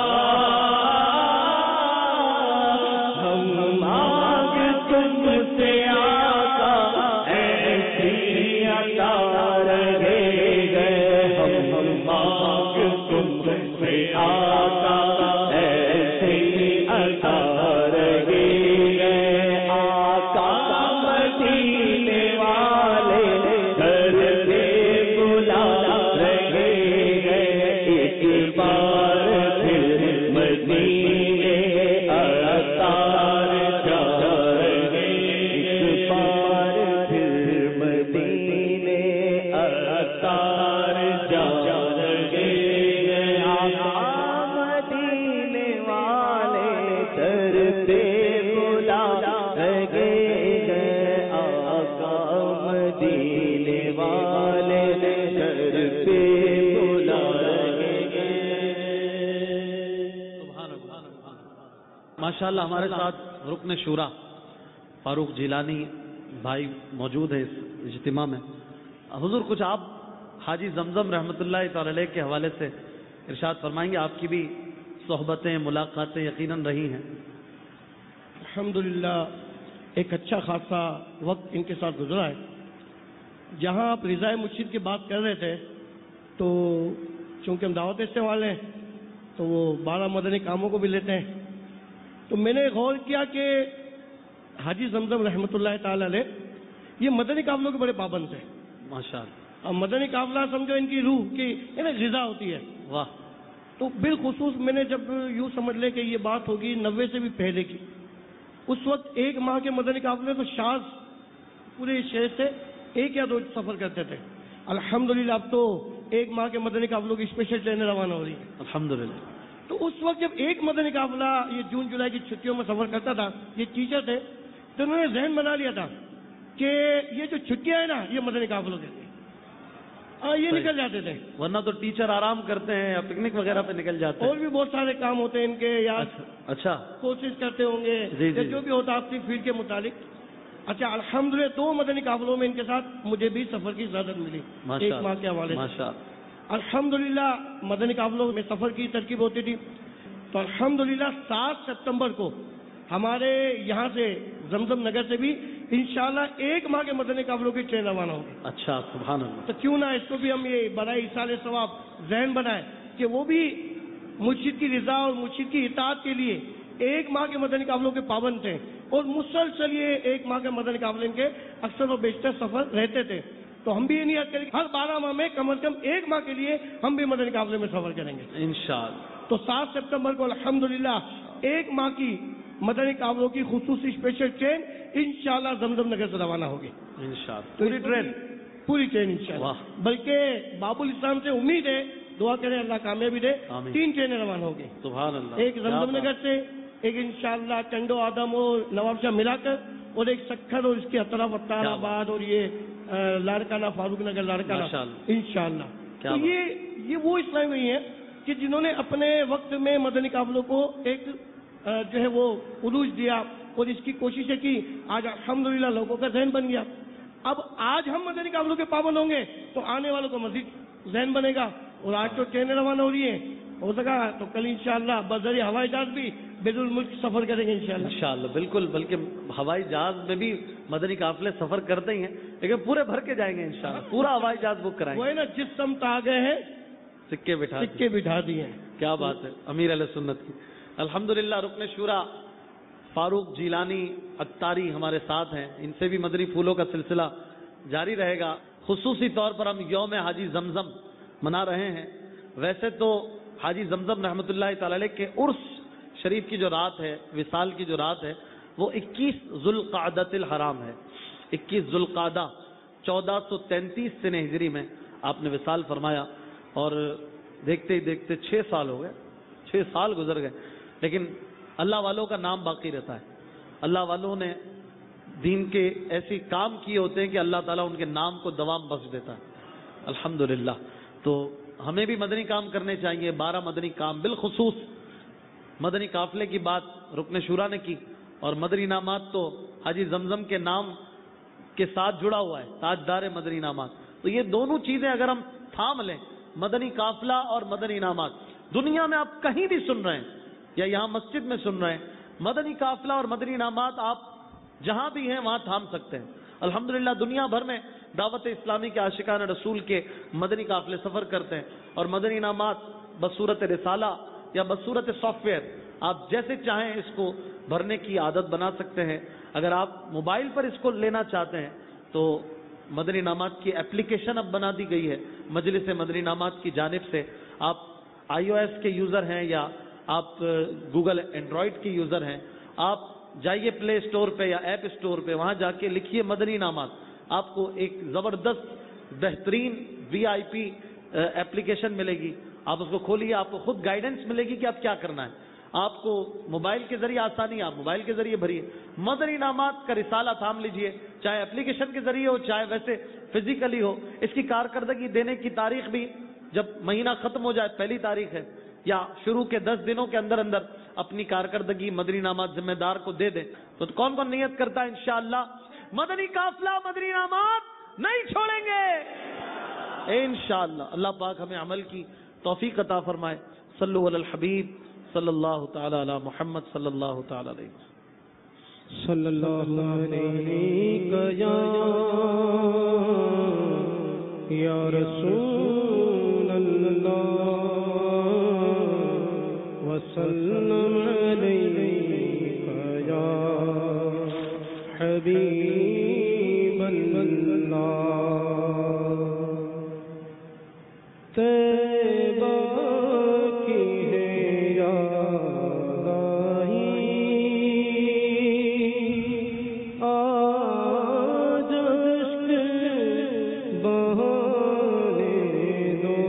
ہم مانگ تم سے آقا ایسی عطا رہے گئے. ہم مانگ تم سے آقا ایسی عطا رہے گئے. آقا مدینے والے در پہ بلا رہے ہیں، ایک بار پھر مدینے تار جا رہے ہیں، ایک بار پھر مدینے تار جا رہے ہیں. آقا مدینے والے در پہ بلا رہے ہیں، آقا مدینے والے در پہ بلا رہے ہیں. سبحان اللہ. ماشاءاللہ ہمارے ساتھ رکن شورا فاروق جیلانی بھائی موجود ہے اس اجتماع میں. حضور کچھ آپ حاجی زمزم رحمۃ اللہ تعالی علیہ کے حوالے سے ارشاد فرمائیں گے آپ کی بھی صحبتیں ملاقاتیں یقیناً رہی ہیں. الحمدللہ ایک اچھا خاصا وقت ان کے ساتھ گزرا ہے. جہاں آپ رضا مرشد کی بات کر رہے تھے تو چونکہ ہم دعوت اسلام والے ہیں تو وہ بارہ مدنی کاموں کو بھی لیتے ہیں. تو میں نے غور کیا کہ حاجی زمزم رحمۃ اللہ تعالی علیہ یہ مدنی قافلوں کے بڑے پابند تھے. ماشاء اللہ. اب مدنی قافلہ سمجھو ان کی روح کی یعنی غذا ہوتی ہے. واہ. تو بالخصوص میں نے جب یوں سمجھ لے کہ یہ بات ہوگی نوے سے بھی پہلے کی، اس وقت ایک ماہ کے مدنی قافلے تو شاذ پورے شہر سے ایک یا دو سفر کرتے تھے. الحمدللہ اب تو ایک ماہ کے مدنی قافلوں کی اسپیشل ٹرینیں روانہ ہو رہی ہیں. الحمدللہ. تو اس وقت جب ایک مدنی قافلہ یہ جون جولائی کی چھٹیوں میں سفر کرتا تھا، یہ ٹیچر تھے تو انہوں نے ذہن بنا لیا تھا کہ یہ جو چھٹیاں ہیں نا یہ مدنی قافلوں کے لیے یہ نکل جاتے تھے. ورنہ تو ٹیچر آرام کرتے ہیں یا پکنک وغیرہ پہ نکل جاتے ہیں. اور بھی بہت سارے کام ہوتے ہیں ان کے، یا اچھا کوشش کرتے ہوں گے یا جو بھی ہوتا اپنی فیلڈ کے متعلق. اچھا الحمدللہ دو مدنی قافلوں میں ان کے ساتھ مجھے بھی سفر کی اجازت ملی ایک ماہ کے حوالے سے. الحمدللہ مدنی قافلوں میں سفر کی ترکیب ہوتی تھی. تو الحمدللہ سات ستمبر کو ہمارے یہاں سے زمزم نگر سے بھی انشاءاللہ ایک ماہ کے مدنی قافلوں کی ٹرین روانہ ہوگی. اچھا سبحان اللہ. تو کیوں نہ اس کو بھی ہم یہ برائے ایصال ثواب ذہن بنائیں کہ وہ بھی مرشد کی رضا اور مرشد کی اطاعت کے لیے ایک ماہ کے مدنی قافلوں کے پابند تھے اور مسلسل یہ ایک ماہ کے مدنی قافلے کے اکثر و بیشتر سفر رہتے تھے. تو ہم بھی یہ نیت کریں ہر بارہ ماہ میں کم از کم ایک ماہ کے لیے ہم بھی مدنی قافلے میں سفر کریں گے انشاءاللہ. تو سات ستمبر کو الحمدللہ ایک ماہ کی مدنی قافلوں کی خصوصی اسپیشل ٹرین انشاءاللہ زمزم نگر سے روانہ ہوگی انشاءاللہ. پوری ٹرین پوری ٹرین انشاءاللہ. بلکہ باب الاسلام سے امید ہے، دعا کریں اللہ کامیابی دے، تین ٹرینیں روانہ ہوگی. سبحان اللہ. ایک زمزم نگر سے، ایک انشاءاللہ ٹنڈو آدم اور نواب شاہ ملا کر، اور ایک سکھر اور اس کے اطراف اطار آباد اور یہ لاڑکانہ فاروق نگر لاڑکانہ انشاءاللہ. تو یہ یہ وہ اسلام نہیں ہے کہ جنہوں نے اپنے وقت میں مدنی قافلوں کو ایک جو ہے وہ عروج دیا اور اس کی کوششیں کی. آج الحمدللہ لوگوں کا ذہن بن گیا. اب آج ہم مدنی قافلوں کے پابند ہوں گے تو آنے والوں کو مزید ذہن بنے گا. اور آج تو ٹرینیں روانہ ہو رہی ہیں، ہو سکا تو کل انشاءاللہ بذریعہ ہوائی جہاز بھی بیرون الملک سفر کریں گے انشاءاللہ. انشاءاللہ بالکل. بلکہ ہوائی جہاز میں بھی مدنی قافلے سفر کرتے ہی ہیں لیکن پورے بھر کے جائیں گے انشاءاللہ. پورا ہوائی جہاز بک کرائیں گے. وہ ہے نا جس سمت آ گئے ہیں سکے بٹھا سکے بٹھا دیے ہیں. کیا بات ہے امیر علیہ سنت کی. الحمدللہ رکن شورا فاروق جیلانی اختاری ہمارے ساتھ ہیں. ان سے بھی مدنی پھولوں کا سلسلہ جاری رہے گا. خصوصی طور پر ہم یوم حاجی زمزم منا رہے ہیں. ویسے تو حاجی زمزم رحمۃ اللہ تعالی علیہ کے عرس شریف کی جو رات ہے، وصال کی جو رات ہے، وہ اکیس ذوالقعدۃ الحرام ہے. اکیس ذوالقعدہ چودہ سو تینتیس سن ہجری میں آپ نے وصال فرمایا. اور دیکھتے ہی دیکھتے چھ سال ہو گئے، چھ سال گزر گئے. لیکن اللہ والوں کا نام باقی رہتا ہے. اللہ والوں نے دین کے ایسی کام کیے ہوتے ہیں کہ اللہ تعالیٰ ان کے نام کو دوام بخش دیتا ہے. الحمدللہ. تو ہمیں بھی مدنی کام کرنے چاہیے. بارہ مدنی کام، بالخصوص مدنی قافلے کی بات رکن شورا نے کی، اور مدنی انعامات تو حاجی زمزم کے نام کے ساتھ جڑا ہوا ہے، تاجدار مدنی انعامات. تو یہ دونوں چیزیں اگر ہم تھام لیں، مدنی قافلہ اور مدنی انعامات، دنیا میں آپ کہیں بھی سن رہے ہیں یا یہاں مسجد میں سن رہے ہیں، مدنی قافلہ اور مدنی انعامات آپ جہاں بھی ہیں وہاں تھام سکتے ہیں. الحمدللہ دنیا بھر میں دعوت اسلامی کے عاشقان رسول کے مدنی قافلے سفر کرتے ہیں، اور مدنی انعامات بصورت رسالہ یا بصورت سافٹ ویئر آپ جیسے چاہیں اس کو بھرنے کی عادت بنا سکتے ہیں. اگر آپ موبائل پر اس کو لینا چاہتے ہیں تو مدنی انعامات کی اپلیکیشن اب بنا دی گئی ہے مجلس مدنی انعامات کی جانب سے. آپ آئی او ایس کے یوزر ہیں یا آپ گوگل اینڈرائڈ کے یوزر ہیں، آپ جائیے پلے اسٹور پہ یا ایپ اسٹور پہ، وہاں جا کے لکھیے مدنی انعامات. آپ کو ایک زبردست بہترین وی آئی پی اپلیکیشن ملے گی. آپ اس کو کھولیے، آپ کو خود گائیڈنس ملے گی کہ آپ کیا کرنا ہے. آپ کو موبائل کے ذریعے آسانی، آپ موبائل کے ذریعے بھریے. مدنی انعامات کا رسالہ تھام لیجئے، چاہے اپلیکیشن کے ذریعے ہو چاہے ویسے فزیکلی ہو. اس کی کارکردگی دینے کی تاریخ بھی جب مہینہ ختم ہو جائے، پہلی تاریخ ہے، یا شروع کے دس دنوں کے اندر اندر اپنی کارکردگی مدنی انعامات ذمہ دار کو دے دیں. تو کون کون نیت کرتا ہے انشاءاللہ مدنی قافلہ مدنی انعامات نہیں چھوڑیں گے انشاءاللہ. اللہ پاک ہمیں عمل کی توفیق عطا فرمائے. صلو علی الحبیب صلی اللہ تعالی علی محمد صلی اللہ تعالی علیہ وسلم. صلی اللہ علیہ یا یا رسول اللہ وسلم علیہ یا حبیب اللہ. طیبہ کی ہے یاد آئی آج عشق بہانے دو.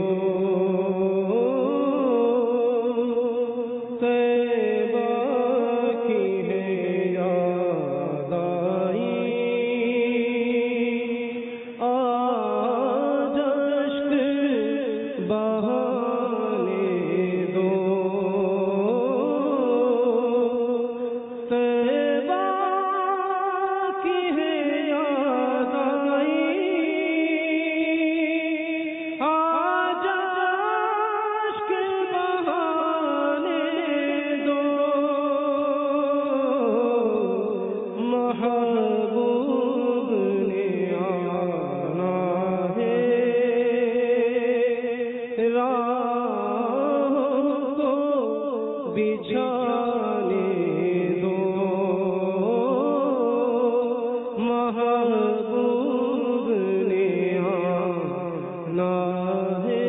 طیبہ کی ہے یاد آئی آج عشق بہانے دو. طیبہ کی ہے یاد آئی آج عشق بہانے دو. محبوب نے آنا ہے راہ کو بچھانے دو. محبوب نے آنا ہے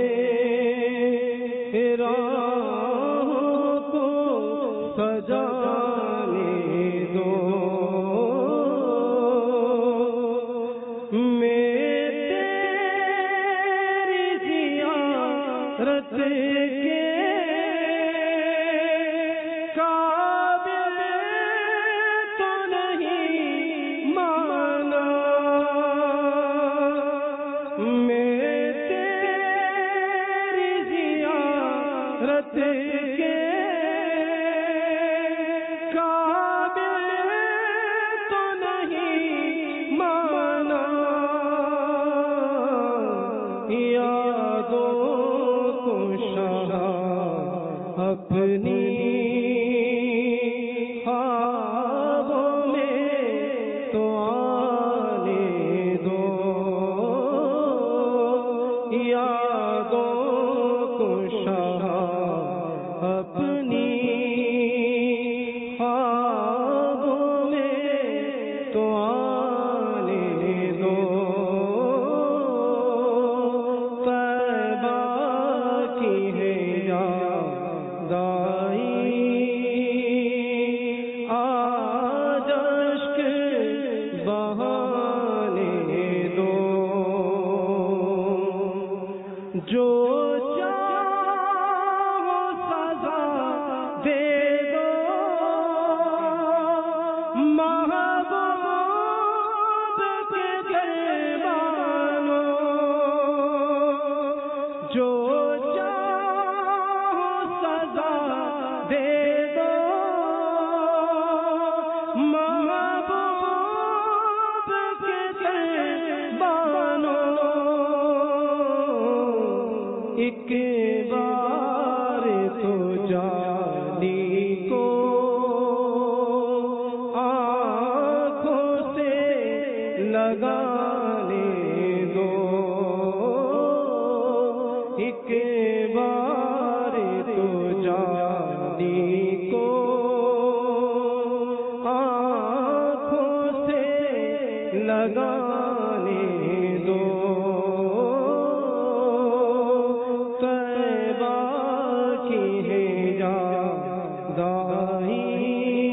راہ کو سجانے دو. میں تیری زیارت کے قابل تو نہیں مانا. میں تیری زیارت کے قابل تو نہیں مانا. یادوں کو شاہ اپنی خوابوں میں تو آنے دو. یادوں کو شاہ اپنی خوابوں میں تو آنے دو. طیبہ کی ہے یاد آئی آج عشق بہانے دو. جو چاہو سزا دے دو محبوب کے دربانوں. جو چاہو سزا دے دو محبوب کے دربانوں. ایک بار تو جانی کو آنکھوں سے لگانے دو. ایک بار تو جانی کو آنکھوں سے لگانے دو. طیبہ کی ہے یاد آئی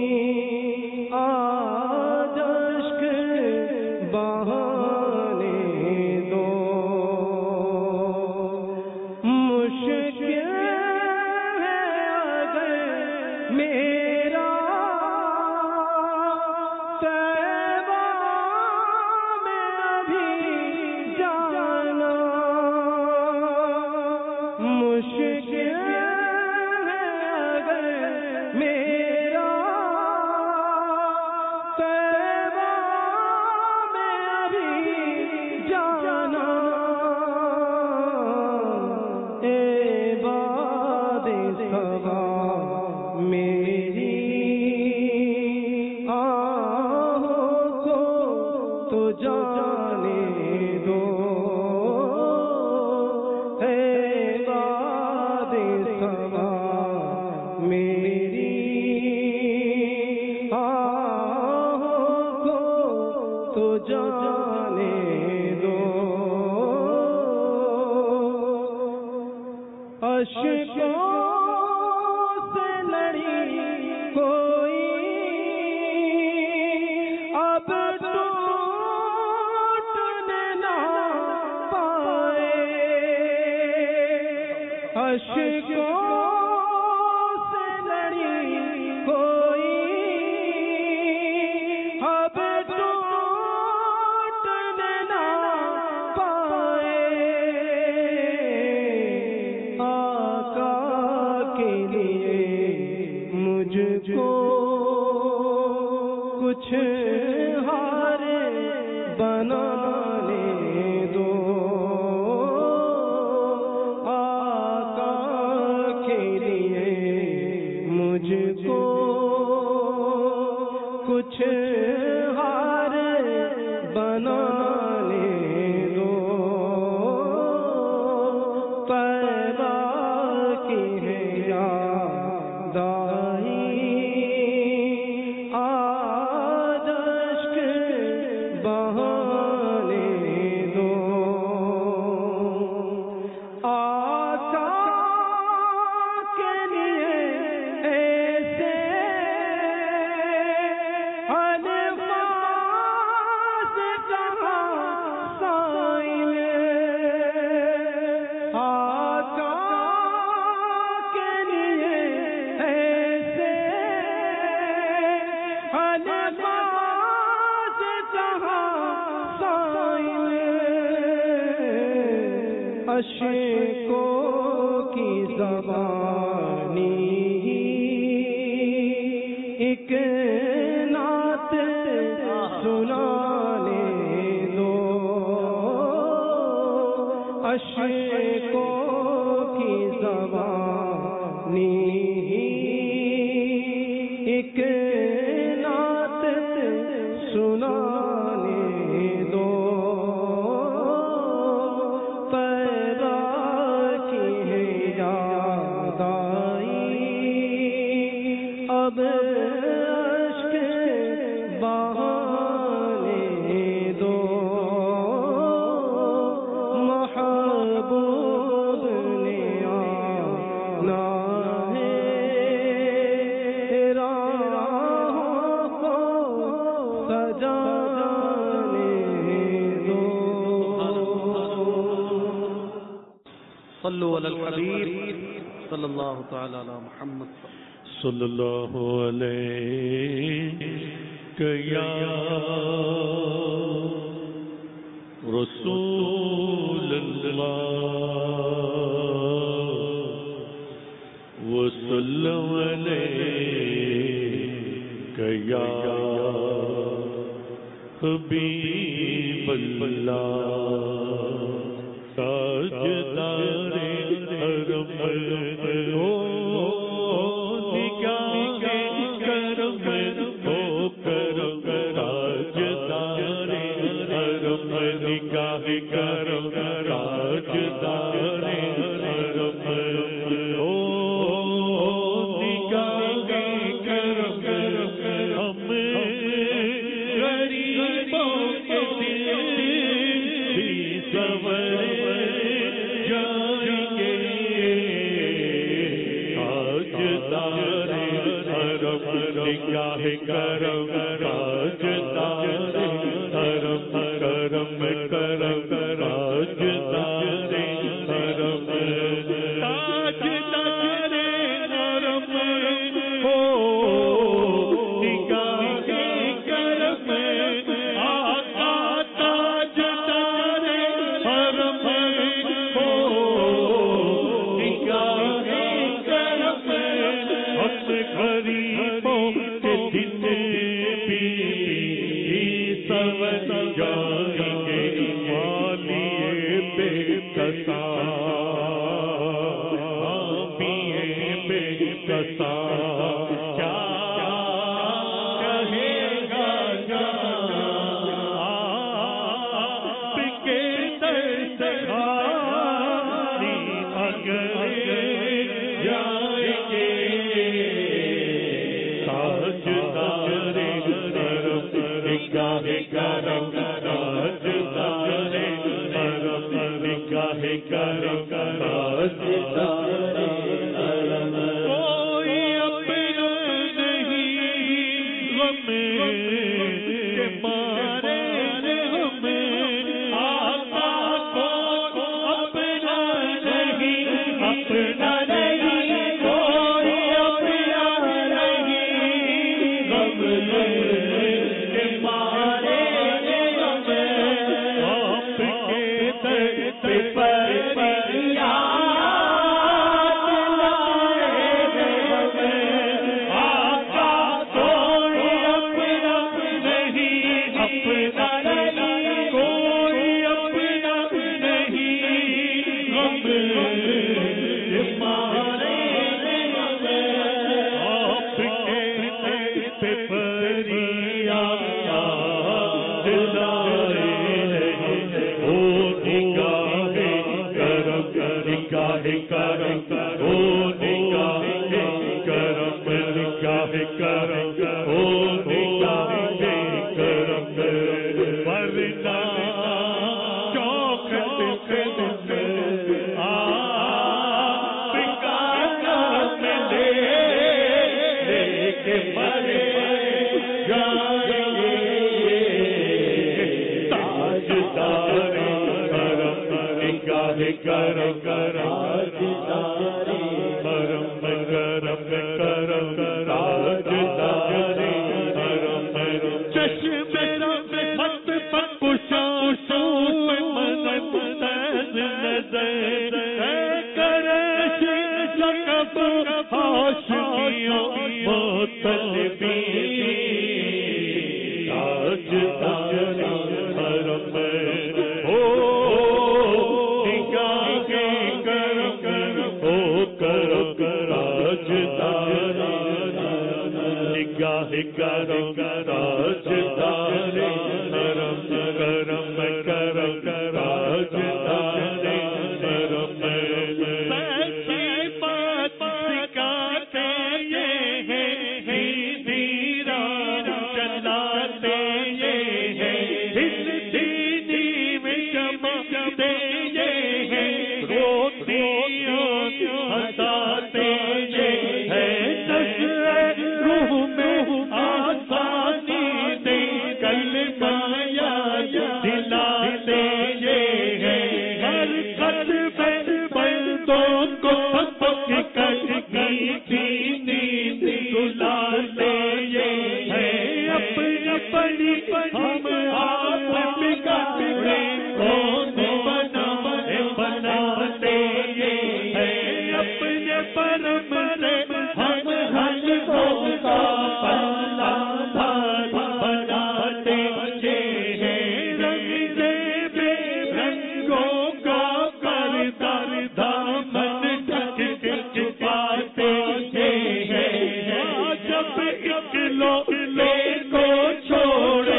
آج عشق بہانے دو. مشکل ہے اگر میرا طیبہ میں ابھی جانا. مشکل ہے اگر میرا طیبہ میں ابھی جانا. اے کچھ ہار بنانے دو، طیبہ کی ہے یاد آئی، آج اشک بہانے دو، آقا کے لیے ایسے الفاظ کہاں سائل، آقا کے لیے ایسے الفاظ کہاں سائل، عاشقوں کی زبانی ایک نعت سنانے دو، عاشقوں کی زبانی ایک نعت سنانے دو، طیبہ کی ہے یاد آئی، اب اشک بہانے دو، محبوب نے آنا ہے، راہوں کو سجانے دو۔ صلوا علی الحبیب صلی اللہ تعالی علی محمد۔ صلی اللہ علیہ یا رسول اللہ، وسلم علیہ یا حبیب اللہ، تاجدار حرم ہو نگاہ کرم ہو کرم، تاجدار حرم نگاہ کرم، تاجدار حرم ہو نگاہ کرم، ہم غریبوں کے دل بھی سنور جائیں گے، تاجدار حرم نگاہ کرم، تاجدار حرم کرم کرم، تاجدار حرم، تاجدار حرم ہو نگاہ کرم، آقا تاجدار حرم ہو نگاہ کرم، ہم غریبوں کے دل بھی سنور جائیں گے، مالیے بے کسا پیے بے کسا، کیا کہے گا آپ کے دستخوانی اگر جائیں گے، تاجدار حرم نگاہ کرم، تاجدار حرم نگاہ کرم، تاجدار حرم، کوئی اپنا نہیں غم کے مارے ہمیں، آقا کو اپنا نہیں، اپنا نہیں کوئی اپنا نہیں غم کے مارے نگاہ کرم او نگاہ کرم ورنہ چوکھٹ سے آپ کا نام لے لے کے مرے جائیں گے تاجدار کرم نگاہ کرم کرم کرم کرم کرم تاجدار کرم چشم رحمت پر کشا سوئے مدد نظر کرش سکب حاشیوں مطلبی تاجدار کرم ہو نگاہ کرم کرم ہو کرم تاجدار نگاہ کرم تاجدار کرم کرم کرم تاجدار کرم سچی بات سکھاتے یہ ہیں ہیرا چلاتے یہ ہیں اس دینی میں چمکتے یہ ہیں روٹیاں ہنساتے یہ ہیں نشر روح میں آسانی دے کلمہ یاد دلاتے یہ ہیں ہر قلب بندوں کو پک کر کی نیند سلاتے یہ ہیں اپنی اپنی ہم آپ بگاڑے کون بنا بناتے یہ ہیں اپنے پرم سے ہم حل ہوگا پلہ بناتے یہ ہیں رنگ سے بے رنگوں کا کردار دامن ڈھک کے چھپاتے یہ ہیں جب ایک لوٹے کو چھوڑے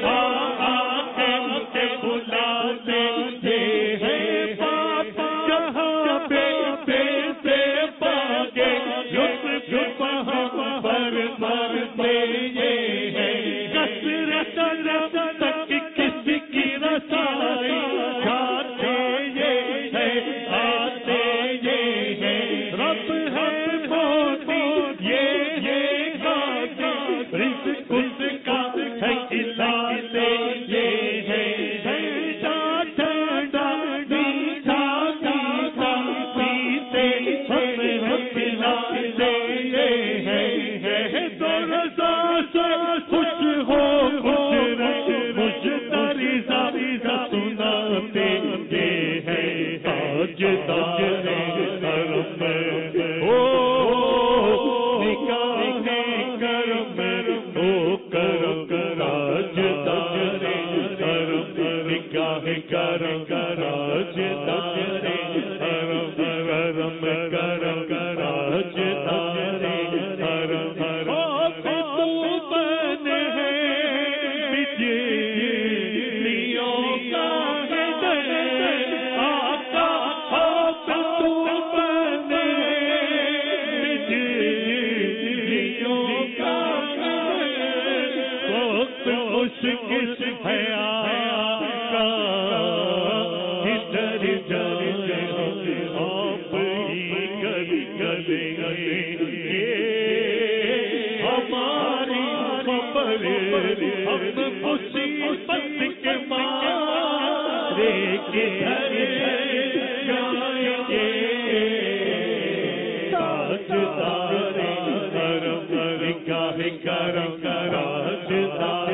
آتے بلاتے یہ ہیں پاپ جہاں پہ پیسے پاگے یوسف وہاں پر مرتے یہ ہیں کثرت تک کس کی رسائی کھاتے یہ ہیں آتے یہ ہیں رب ہے موتی یہ یہ گاتے رزق اس کا ہے کھلاتے یہ ہیں ٹھنڈا میٹھا میٹھا پیتے ہم پلاتے یہ ہیں دو رضا سے خوش ہو خوش مشتری ساری سناتے یہ ہیں تاجدار کرم او نگاہ کرم او کرم تاجدار کرم نگاہ کرم تاجدار کرم کرم کرم تاجدار کرم او تو بن ہے بجلیوں کا ہدایت آقا او تو بن ہے بجلیوں کا ہدایت وقت مشکل ہے آقا ادھر جائے آپ ہی کر کریں گے ہماری خبر ہم مصیبت کے مارے کدھر جائیں گے تاجدار کرم نگاہ کرم تاجدار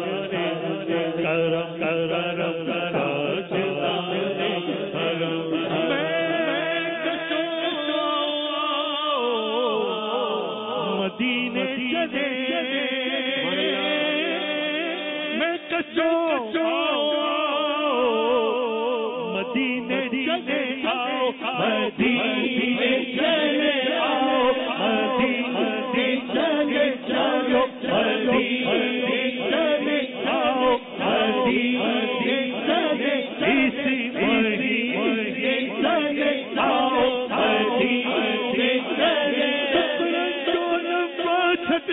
کرم کرم تاجدار کرم مدینے چلے میں کشو مدینے چلے آؤ مدینے چلے آؤ مدینے چلے چلو مدینے چلے آؤ مدینے چلے اسی مدینے چلے آؤ مدینے چلے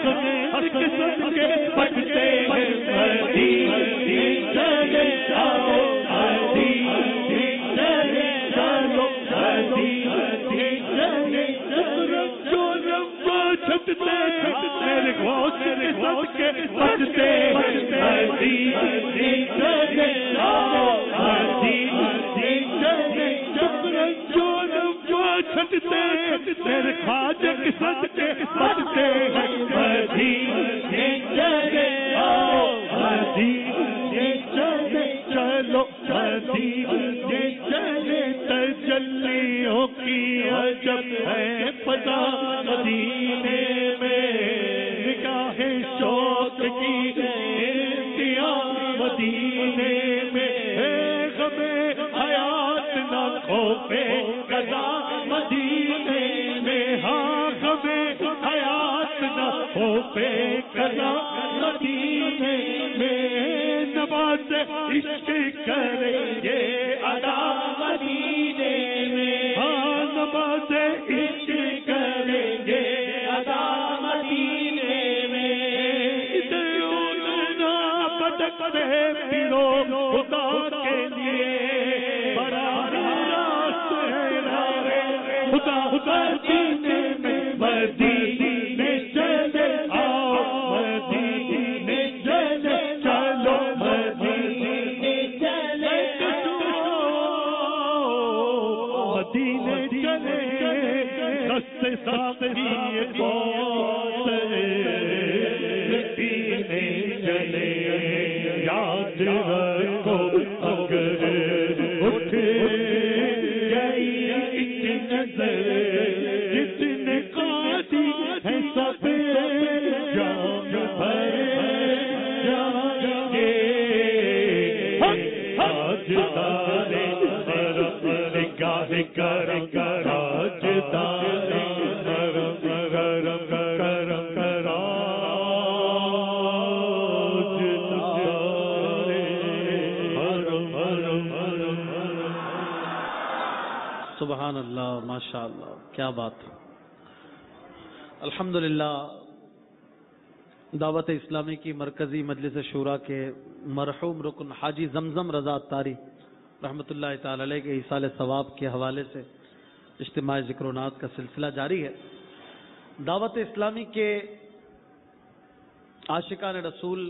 حسن کے صدقے بچتے ہیں مدینے چلے جاؤ مدینے چلے جاؤ مدینے چلے جاؤ جو لمبا چھٹتے میرے غوث کے صدقے بچتے ہیں مدینے چلے جاؤ مدینے چلے جاؤ جو لمبا چھٹتے میرے خواجہ کے صدقے بچتے ہیں مدینے چلے جاؤ مدینے چلے چلو مدینے چلے تجلیوں کی عجب ہے فضا مدینے میں نگاہ شوق کی انتہا مدینے میں غم حیات نہ خوفے قضا مدینے میں ہاں غم حیات نہ خوفے قضا مدینے میں نماز عشق کریں گے ادا مدینے میں ہاں نماز عشق کریں گے ادا مدینے میں ادھر ادھر بھٹکتے پھرو خدا کے لیے بڑا راست ہے راہ خدا مدینے میں مدینے چلے آؤ مدینے چلے چلو مدینے چلے مدینے چلے رستے ساتھی بہت مدینے چلے یاد رکھو اگر اٹھ گئی ایک نظر جس نے قاضی ہے سب جام بھر جائیں گے تاجدار حرم نگاہ کرم تاجدار حرم کرم کرم سبحان اللہ ماشاء اللہ کیا بات ہے. الحمدللہ دعوت اسلامی کی مرکزی مجلس شورا کے مرحوم رکن حاجی زمزم رضا اتاری رحمۃ اللہ تعالی علیہ کے ایصال ثواب کے حوالے سے اجتماع ذکر و نعت کا سلسلہ جاری ہے. دعوت اسلامی کے عاشقان رسول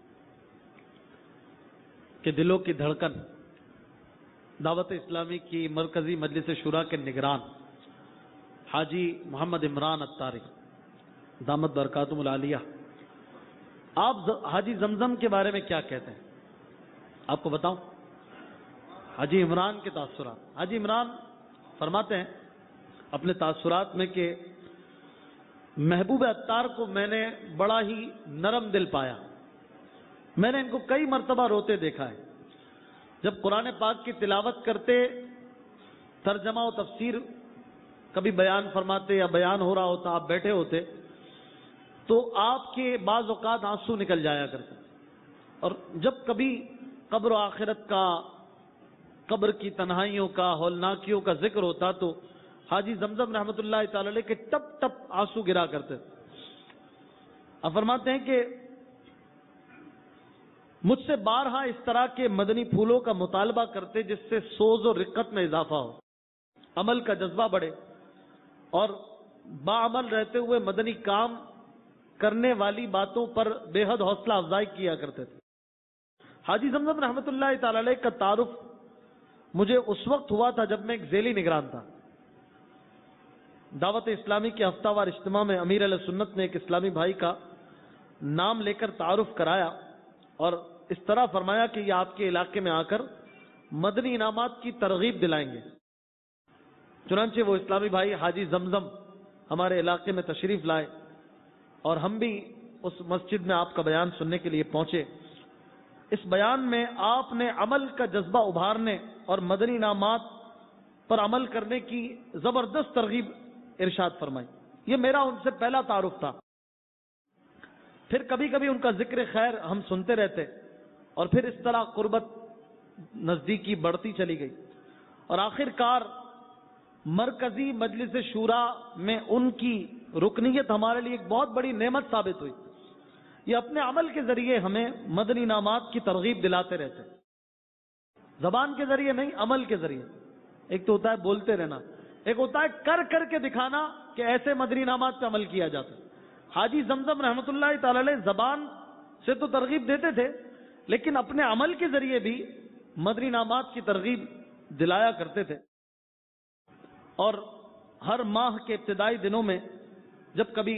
کے دلوں کی دھڑکن دعوت اسلامی کی مرکزی مجلس شورا کے نگران حاجی محمد عمران اتاری دامت برکاتہم العالیہ، آپ حاجی زمزم کے بارے میں کیا کہتے ہیں؟ آپ کو بتاؤں حاجی عمران کے تاثرات. حاجی عمران فرماتے ہیں اپنے تاثرات میں کہ محبوب اتار کو میں نے بڑا ہی نرم دل پایا. میں نے ان کو کئی مرتبہ روتے دیکھا ہے. جب قرآن پاک کی تلاوت کرتے، ترجمہ و تفسیر کبھی بیان فرماتے یا بیان ہو رہا ہوتا، آپ بیٹھے ہوتے تو آپ کے بعض اوقات آنسو نکل جایا کرتے. اور جب کبھی قبر و آخرت کا، قبر کی تنہائیوں کا، ہولناکیوں کا ذکر ہوتا تو حاجی زمزم رحمۃ اللہ تعالی علیہ کے ٹپ ٹپ آنسو گرا کرتے. اب فرماتے ہیں کہ مجھ سے بارہا اس طرح کے مدنی پھولوں کا مطالبہ کرتے جس سے سوز و رقت میں اضافہ ہو، عمل کا جذبہ بڑھے، اور باعمل رہتے ہوئے مدنی کام کرنے والی باتوں پر بے حد حوصلہ افزائی کیا کرتے تھے. حاجی زمزم رحمۃ اللہ تعالی علیہ کا تعارف مجھے اس وقت ہوا تھا جب میں ایک ذیلی نگران تھا. دعوت اسلامی کے ہفتہ وار اجتماع میں امیر علیہ سنت نے ایک اسلامی بھائی کا نام لے کر تعارف کرایا اور اس طرح فرمایا کہ یہ آپ کے علاقے میں آ کر مدنی انعامات کی ترغیب دلائیں گے. چنانچہ وہ اسلامی بھائی حاجی زمزم ہمارے علاقے میں تشریف لائے اور ہم بھی اس مسجد میں آپ کا بیان سننے کے لیے پہنچے. اس بیان میں آپ نے عمل کا جذبہ ابھارنے اور مدنی انعامات پر عمل کرنے کی زبردست ترغیب ارشاد فرمائی. یہ میرا ان سے پہلا تعارف تھا. پھر کبھی کبھی ان کا ذکر خیر ہم سنتے رہتے اور پھر اس طرح قربت نزدیکی بڑھتی چلی گئی اور آخر کار مرکزی مجلس شورا میں ان کی رکنیت ہمارے لیے ایک بہت بڑی نعمت ثابت ہوئی. یہ اپنے عمل کے ذریعے ہمیں مدنی انعامات کی ترغیب دلاتے رہتے ہیں. زبان کے ذریعے نہیں، عمل کے ذریعے. ایک تو ہوتا ہے بولتے رہنا، ایک ہوتا ہے کر کر کے دکھانا کہ ایسے مدنی انعامات پہ عمل کیا جاتا ہے. حاجی زمزم رحمۃ اللہ تعالی علیہ زبان سے تو ترغیب دیتے تھے، لیکن اپنے عمل کے ذریعے بھی مدنی انعامات کی ترغیب دلایا کرتے تھے. اور ہر ماہ کے ابتدائی دنوں میں جب کبھی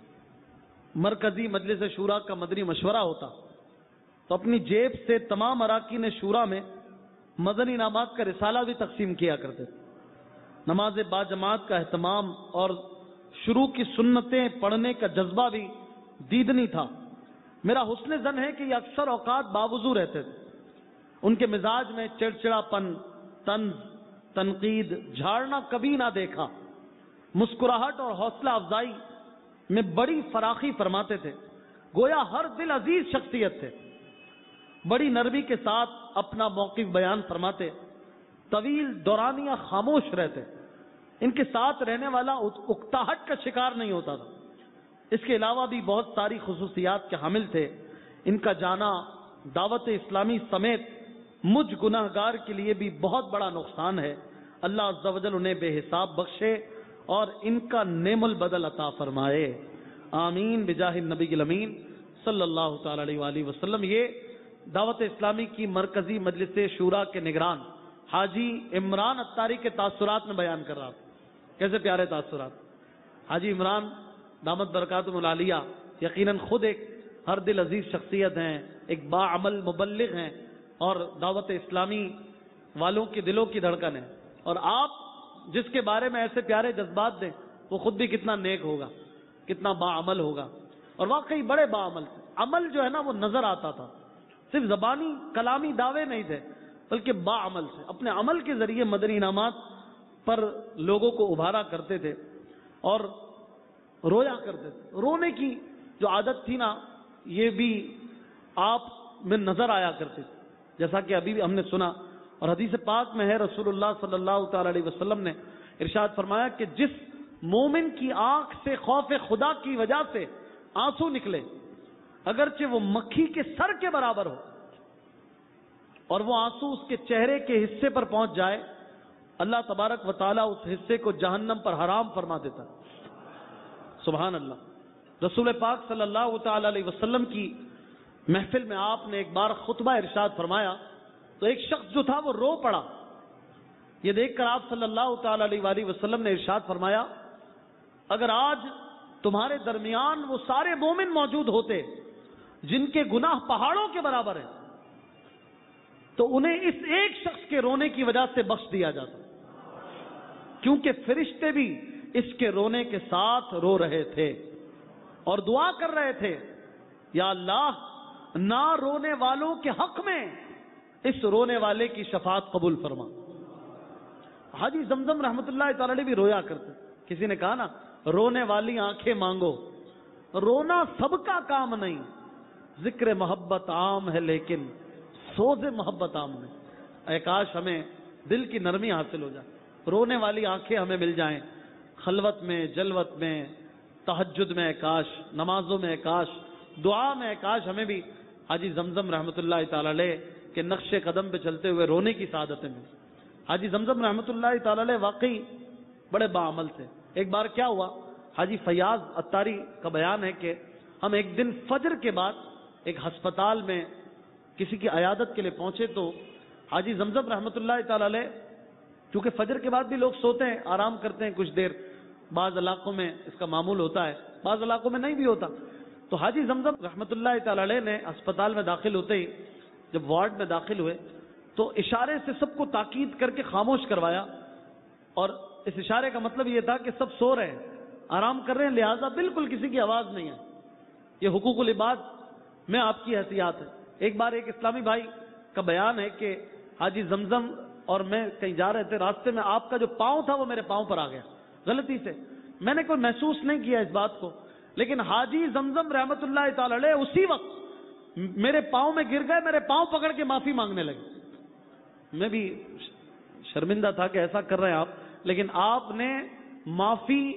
مرکزی مجلس شورا کا مدنی مشورہ ہوتا تو اپنی جیب سے تمام اراکین شورا میں مدنی انعامات کا رسالہ بھی تقسیم کیا کرتے تھے. نماز باجماعت کا اہتمام اور شروع کی سنتیں پڑھنے کا جذبہ بھی دیدنی تھا. میرا حسن ظن ہے کہ یہ اکثر اوقات باوضو رہتے تھے. ان کے مزاج میں چڑچڑا پن، طنز، تنقید، جھاڑنا کبھی نہ دیکھا. مسکراہٹ اور حوصلہ افزائی میں بڑی فراخی فرماتے تھے. گویا ہر دل عزیز شخصیت تھے. بڑی نرمی کے ساتھ اپنا موقف بیان فرماتے. طویل دورانیہ خاموش رہتے. ان کے ساتھ رہنے والا اکتاہٹ کا شکار نہیں ہوتا تھا. اس کے علاوہ بھی بہت ساری خصوصیات کے حامل تھے. ان کا جانا دعوت اسلامی سمیت مجھ گناہ گار کے لیے بھی بہت بڑا نقصان ہے. اللہ عز و جل انہیں بے حساب بخشے اور ان کا نعم البدل عطا فرمائے. آمین بجاہ النبی الامین صلی اللہ تعالی علیہ وآلہ وسلم. یہ دعوت اسلامی کی مرکزی مجلس شورا کے نگران حاجی عمران اتاری کے تاثرات میں بیان کر رہا تھا. کیسے پیارے تاثرات. حاجی عمران دامت برکاتہم العالیہ یقیناً خود ایک ہر دل عزیز شخصیت ہیں، ایک باعمل مبلغ ہیں اور دعوت اسلامی والوں کے دلوں کی دھڑکن ہے. اور آپ جس کے بارے میں ایسے پیارے جذبات دیں وہ خود بھی کتنا نیک ہوگا، کتنا باعمل ہوگا. اور واقعی بڑے باعمل تھے. عمل جو ہے نا وہ نظر آتا تھا. صرف زبانی کلامی دعوے نہیں تھے بلکہ باعمل سے اپنے عمل کے ذریعے مدنی انعامات پر لوگوں کو ابھارا کرتے تھے اور رویا کرتے تھے. رونے کی جو عادت تھی نا یہ بھی آپ میں نظر آیا کرتے تھے، جیسا کہ ابھی بھی ہم نے سنا. اور حدیث پاک میں ہے رسول اللہ صلی اللہ تعالی علیہ وسلم نے ارشاد فرمایا کہ جس مومن کی آنکھ سے خوف خدا کی وجہ سے آنسو نکلے اگرچہ وہ مکھی کے سر کے برابر ہو اور وہ آنسو اس کے چہرے کے حصے پر پہنچ جائے، اللہ تبارک و تعالیٰ اس حصے کو جہنم پر حرام فرما دیتا. سبحان اللہ. رسول پاک صلی اللہ تعالی علیہ وسلم کی محفل میں آپ نے ایک بار خطبہ ارشاد فرمایا تو ایک شخص جو تھا وہ رو پڑا. یہ دیکھ کر آپ صلی اللہ تعالی علیہ وآلہ وسلم نے ارشاد فرمایا اگر آج تمہارے درمیان وہ سارے مومن موجود ہوتے جن کے گناہ پہاڑوں کے برابر ہیں تو انہیں اس ایک شخص کے رونے کی وجہ سے بخش دیا جاتا، کیونکہ فرشتے بھی اس کے رونے کے ساتھ رو رہے تھے اور دعا کر رہے تھے یا اللہ نہ رونے والوں کے حق میں اس رونے والے کی شفاعت قبول فرما. حاجی زمزم رحمت اللہ تعالی علیہ بھی رویا کرتے. کسی نے کہا نا رونے والی آنکھیں مانگو. رونا سب کا کام نہیں، ذکر محبت عام ہے لیکن سوز محبت عام نہیں. اے کاش ہمیں دل کی نرمی حاصل ہو جائے، رونے والی آنکھیں ہمیں مل جائیں خلوت میں، جلوت میں، تہجد میں، کاش نمازوں میں، کاش دعا میں، کاش ہمیں بھی حاجی زمزم رحمت اللہ تعالی علیہ کے نقش قدم پہ چلتے ہوئے رونے کی سعادتیں ملی. حاجی زمزم رحمت اللہ تعالی علیہ واقعی بڑے باعمل تھے. ایک بار کیا ہوا، حاجی فیاض اتاری کا بیان ہے کہ ہم ایک دن فجر کے بعد ایک ہسپتال میں کسی کی عیادت کے لیے پہنچے تو حاجی زمزم رحمت اللہ تعالی علیہ چونکہ فجر کے بعد بھی لوگ سوتے ہیں، آرام کرتے ہیں کچھ دیر، بعض علاقوں میں اس کا معمول ہوتا ہے، بعض علاقوں میں نہیں بھی ہوتا. تو حاجی زمزم رحمت اللہ تعالی علیہ نے اسپتال میں داخل ہوتے ہی جب وارڈ میں داخل ہوئے تو اشارے سے سب کو تاکید کر کے خاموش کروایا. اور اس اشارے کا مطلب یہ تھا کہ سب سو رہے ہیں، آرام کر رہے ہیں، لہٰذا بالکل کسی کی آواز نہیں ہے. یہ حقوق العباد میں آپ کی حیثیت ہے. ایک بار ایک اسلامی بھائی کا بیان ہے کہ حاجی زمزم اور میں کہیں جا رہے تھے، راستے میں آپ کا جو پاؤں تھا وہ میرے پاؤں پر آ گیا غلطی سے. میں نے کوئی محسوس نہیں کیا اس بات کو، لیکن حاجی زمزم رحمت اللہ تعالی علیہ اسی وقت میرے پاؤں میں گر گئے، میرے پاؤں پکڑ کے معافی مانگنے لگے. میں بھی شرمندہ تھا کہ ایسا کر رہے ہیں آپ، لیکن آپ نے معافی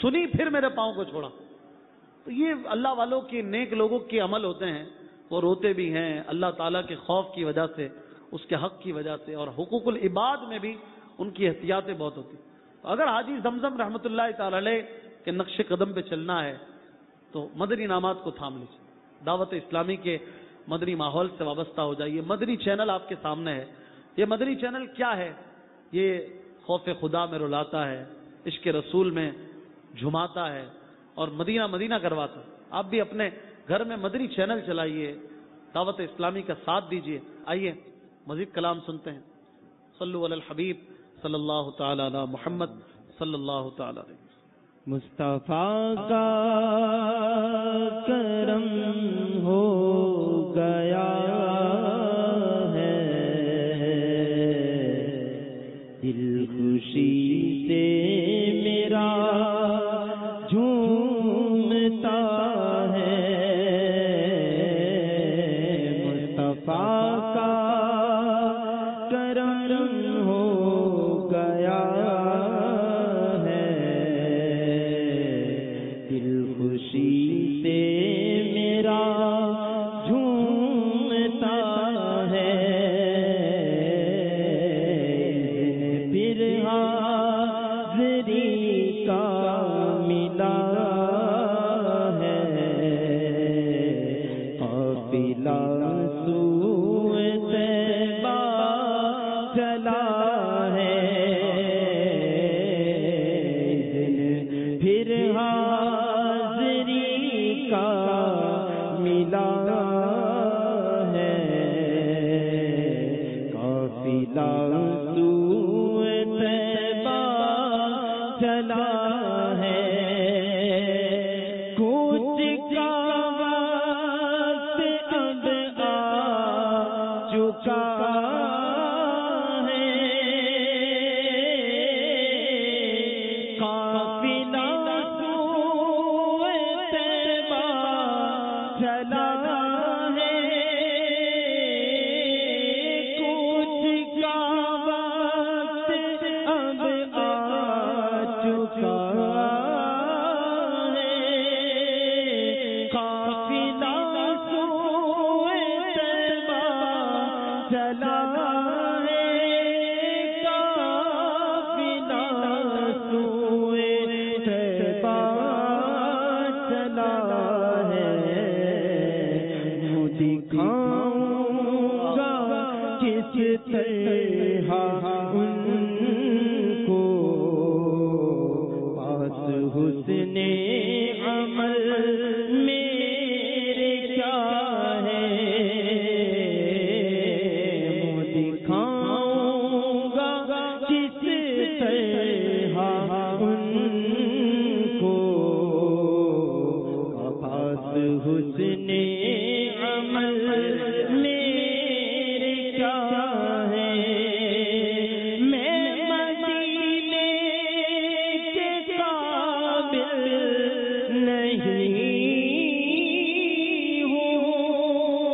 سنی پھر میرے پاؤں کو چھوڑا. تو یہ اللہ والوں کے نیک لوگوں کے عمل ہوتے ہیں. وہ روتے بھی ہیں اللہ تعالیٰ کے خوف کی وجہ سے, اس کے حق کی وجہ سے, اور حقوق العباد میں بھی ان کی احتیاطیں بہت ہوتی. اگر حاجی زمزم رحمۃ اللہ تعالی علیہ کے نقش قدم پہ چلنا ہے تو مدنی انعامات کو تھام لیجیے. دعوت اسلامی کے مدنی ماحول سے وابستہ ہو جائیے. مدنی چینل آپ کے سامنے ہے. یہ مدنی چینل کیا ہے؟ یہ خوف خدا میں رلاتا ہے, عشق رسول میں جھماتا ہے, اور مدینہ مدینہ کرواتا ہے. آپ بھی اپنے گھر میں مدنی چینل چلائیے, دعوت اسلامی کا ساتھ دیجیے. آئیے مزید کلام سنتے ہیں. صلو علی الحبیب صلی اللہ تعالی علی محمد صلی اللہ تعالی علیہ وسلم. مصطفیٰ کا کرم ہو گیا ہے, دل خوشی سے میرا جھومتا ہے. مصطفیٰ کا کرم ہو گیا ہے, دل خوشی سے میرا جھومتا ہے. پھر حاضری کا ملا ہے, قافلہ سوئے طیبہ چلا ہے. پھر حاضری کا ملا ہے, قافلہ سوئے طیبہ چلا ہے. کچھ کا وقت اب آ چکا ہے, قافلہ سوئے طیبہ چلا ہے. کچھ کا وقت اب آ چکا ہے, قافلہ سوئے طیبہ چلا ہے. قافلہ سوئے طیبہ چلا ہے. مجھے دکھاؤں گا کس طرح ان کو, پاس حسن عمل میرے کیا ہے. مجھے دکھاؤں گا کس طرح ان کو, پاس حسن عمل میرے کیا ہے. میں مدینے کے قابل نہیں ہوں,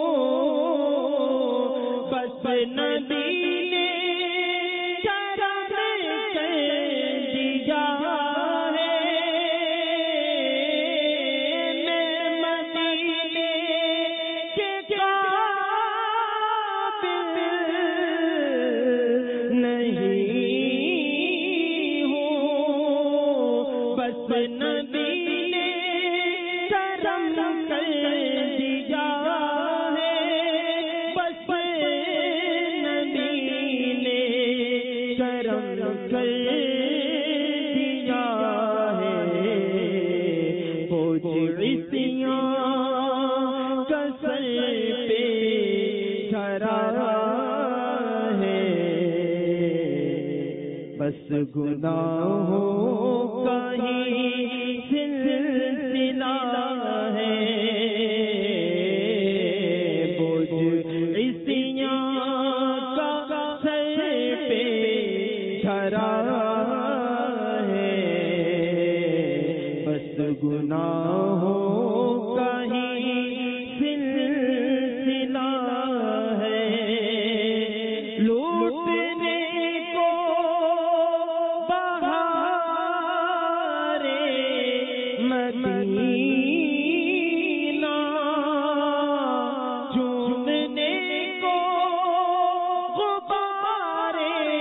بس نبی نے کرم کر دیا ہے. میں مدینے کے قابل نہیں ہوں, بس نبی نے کرم کر دیا ہے. بس نبی نے کرم کر دیا ہے. بوجھ عصیاں کا سر پہ دھرا ہے, بس گناہوں کا ہی سلسلہ ہے. بوجھ عصیاں کا سر پہ دھرا ہے, بس گناہوں کا ہی سلسلہ ہے. لوٹنے کو بہارے مدینہ چومنے کو غبار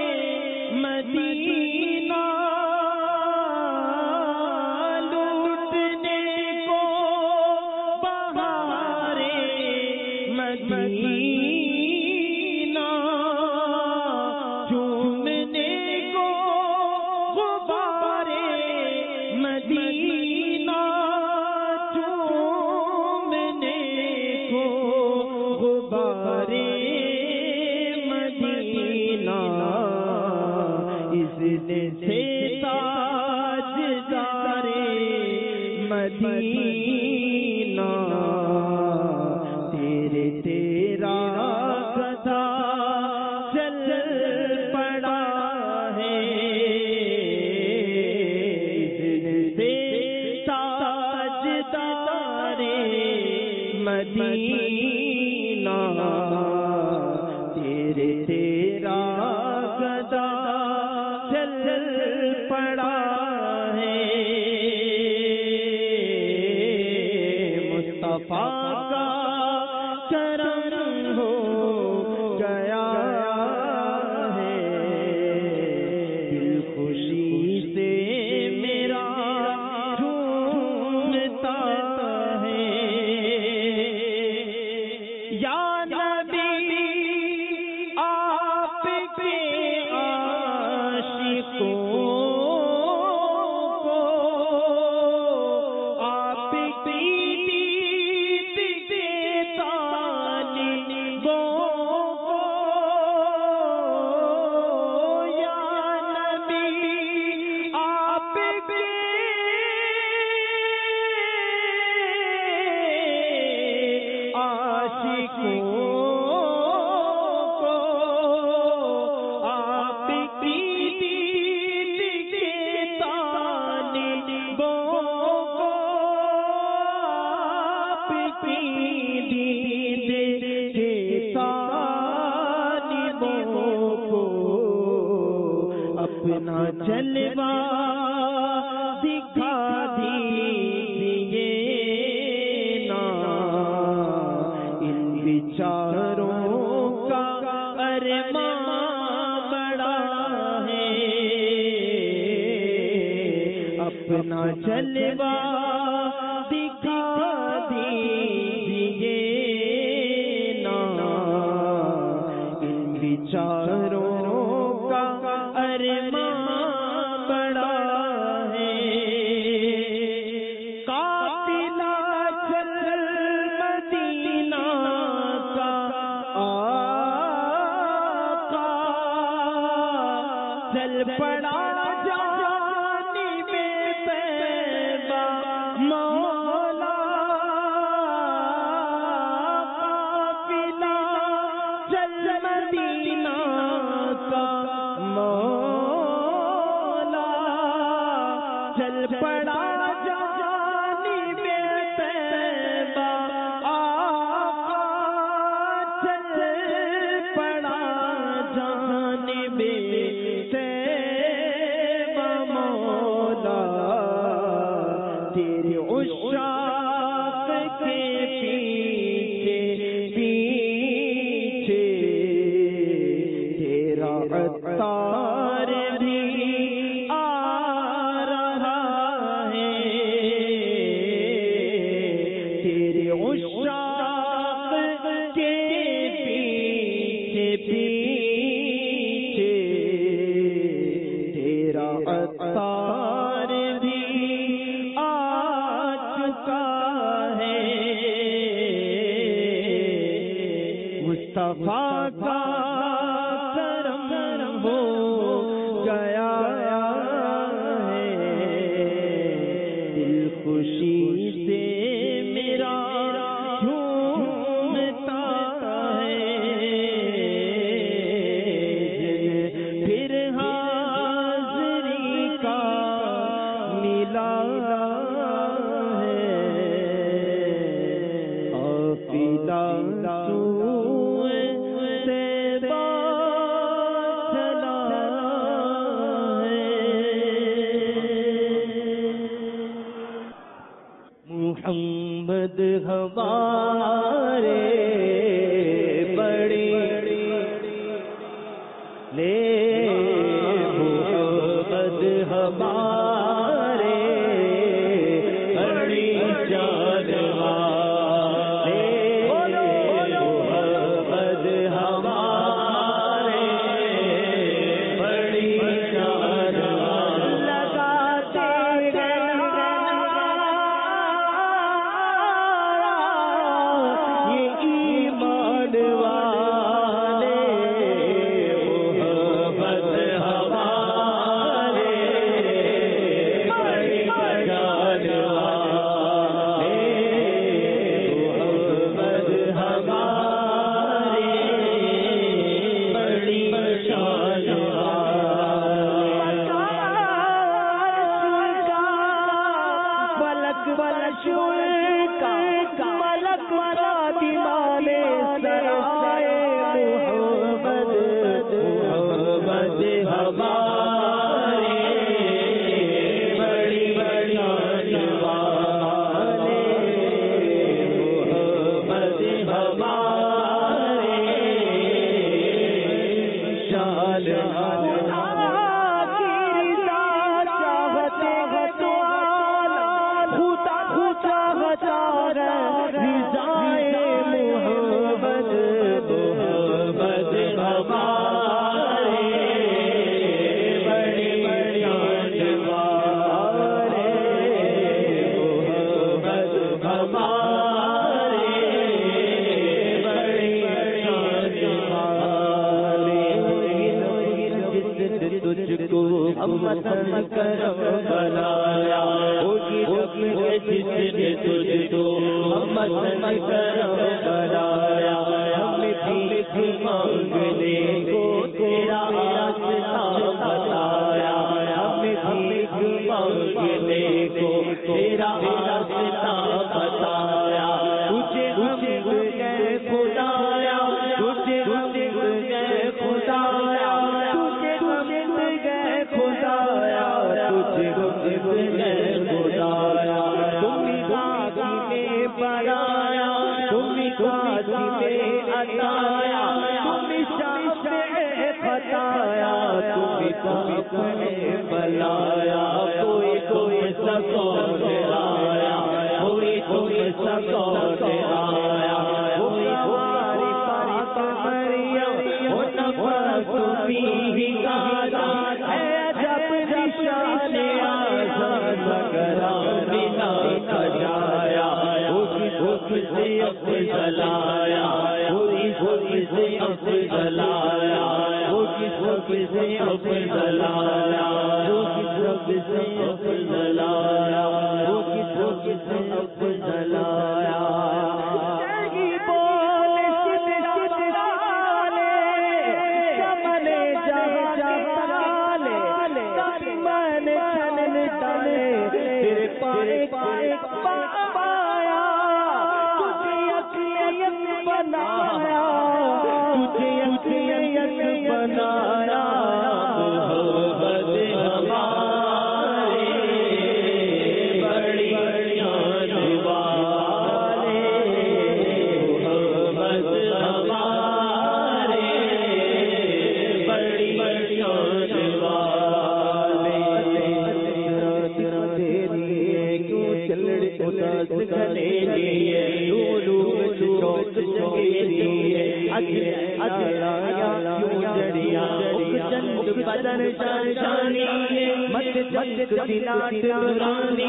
مدینہ لوٹنے کو بہار مدینہ چومنے کو غبار مدینہ چومنے کو غبار مدینہ اس نے سے تاجدار مدینہ تیرے تیرا گدھا چل پڑا ہے سے تاجدار مدینہ تیرے تیرا گدھا چل پڑا ہے مصطفیٰ کا کرم ہو گیا ہے دل خوشی سے میرا جھومتا ہے یا نبی آپ کے عاشقوں کو آپ کی دید کے طالبوں کو یا نبی آپ کے عاشقوں کو آپ کی دید کے طالبوں کو آپ کی دید کے طالبوں کو اپنا جلوہ دکھا دیجیے نا ان بیچاروں کا ارمان بڑا ہے اپنا جلوہ دکھا دیجیے نا ان بیچاروں کا ارمان بڑا ہے قافلہ چل مدینہ کا آقا چل پڑا جانب طیبہ مولا قافلہ چل مدینہ کا مولا چل پڑا جانب طیبہ آقا چل پڑا جانب طیبہ مولا تیرے عشاق کے پیچھے پیچھے تیرا عطار بھی آ رہا ہے تیرے عشاق کے پیچھے پیچھے تیرا عطار بھی آ چکا ہے مصطفیٰ کا کرم ہو گیا ہے دل خوشی سے میرا جھومتا ہے پھر حاضری کا ملا ہے قافلہ سوئے طیبہ چلا ہے محمد ہمارے بڑی لے محمد ہمارے بڑی جان والے محمد ہمارے بڑی جان لگاتے یہ ایمان والے محمد ہمارے بڑی جان والے محمد ہمارے بڑی جان والے فلک ورشول کا ملک ورا دیوانے سرائے محمد محمد ہمارے بڑی بڑی جان والے محمد ہمارے شان تجھ کو ہم وطن کرم بنایا جس نے تجھ کو ہم وطن کرم بنایا ہم بھی مانگنے کو تیرا راستہ بتایا ہم بھی مانگنے کو تیرا راستہ بتایا تجھے ہم گئے خدایا تجھے ہم گئے خدایا تجھے ہم گئے خدایا تجھے ہم گئے خدایا تم غازی میں بنایا تم غازی میں عطایا تم شافع فتایا تم اپنے بلایا کوئی کوئی سکون آیا کوئی کوئی سکون آیا کوئی ہماری پاک مریم وہ نفس فیہ قادا ہے جب نشان اعظم سکرا بنا سجایا اس سے افضل آیا اس سے افضل آیا اس سے افضل آیا اس سے افضل آیا اس سے افضل آیا بدن شانی مت جگ دلات رانی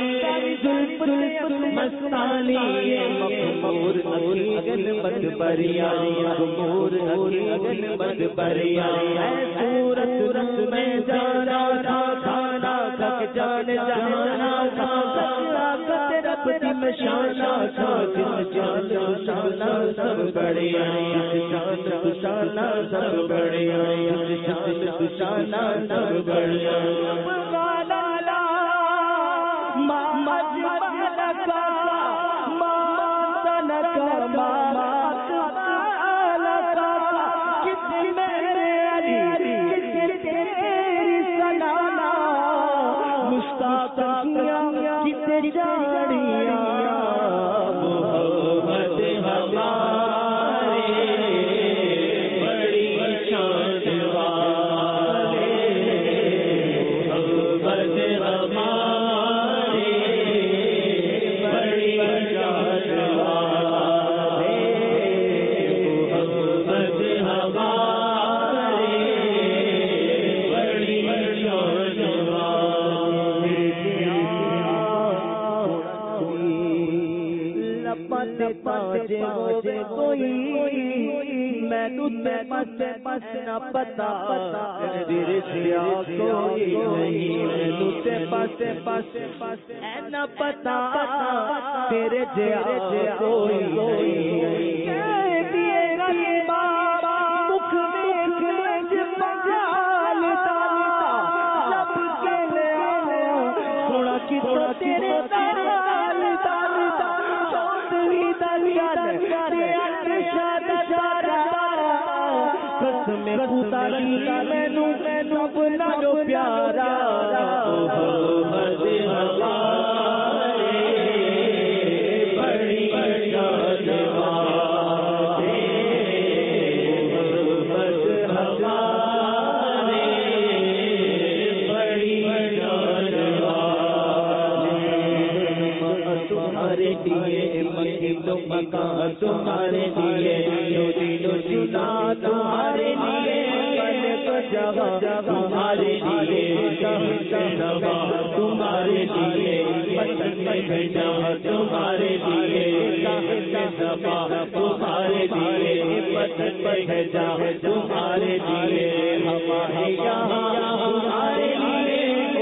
مستانی مخمور اگل مت بریا مخمور اگل مت بریا صورت رس میں جانا تھا کھانا تھک جان جانا تھا رب دم شانا تھا دم شانا شانا سب بڑھیا شان شانا سب بڑھیا شان شانا سب بڑھیا تیری गाड़ियाँ मोहम्मद हमारे बड़ी शान वाले मोहम्मद हमारे बड़ी शान वाले मोहम्मद हमारे बड़ी शान वाले लपट पाजे होवे कोई मैं तुझे पस पस न पता रिश्ता कोई नहीं मैं तुझे पस पस पस न पता तेरे जैसा कोई नहीं तेरा बाबा मुख देख ले पंजालता सब के ले थोड़ा की थोड़ा तेरे ताल ताल चौधरी दलगन तेरे शाद शादा कसम खुदा दी मैनू मैनू अपना जो प्यारा मोहम्मद हमारे बड़ी शान वाले मोहम्मद हमारे बड़ी शान वाले तुम्हारे लिए मक्की तो मकान तुम्हारे लिए दीनो सीना तुम्हारे लिए जगह तुम्हारे लिए तुम्हारे लिए भेजा तुम्हारे लिए तुम्हारे लिए भेजा तुम्हारे लिए हमारे यहाँ तुम्हारे लिए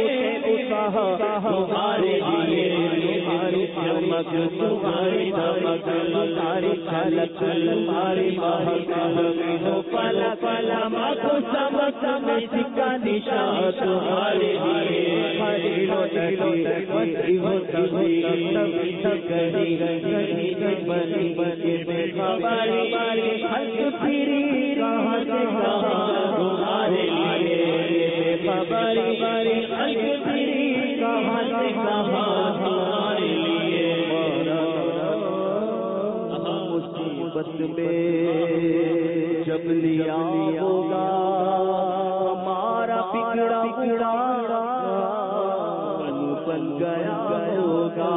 तुम्हारे लिए तुम्हारी चमक तुम्हारी धमक तुम्हारी झलक तुम्हारी महक हो पला पला मको समक में सिक्का निशान तुम्हारे लिए हरिलो दिलो वसी हो तभी तभी तकरी गई बनी बनी बेखबरी बारी हंस फिरी कहाँ से कहाँ तुम्हारे लिए बेखबरी बारी हंस फिरी कहाँ से कहाँ तुम्हारे लिए मुसीबत में जब लिया होगा हमारा बिगड़ा बिगड़ा बन बन गया होगा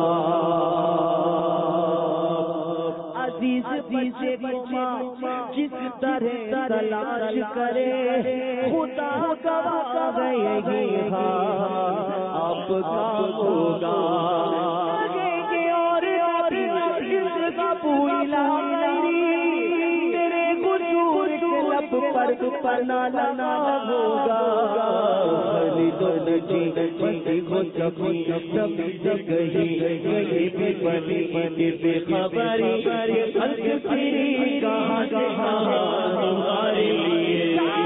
अजीज बचे जिस तरह तलाश करे खुदा गवाह गए आपका होगा और जिसका पूला तेरे गुजूर के लब पर पना लगा होगा तो नची नची हो कभी कभी कहीं कहीं भी बनी बनी बेखबरी हल्क फिरी कहाँ से कहाँ तुम्हारे लिए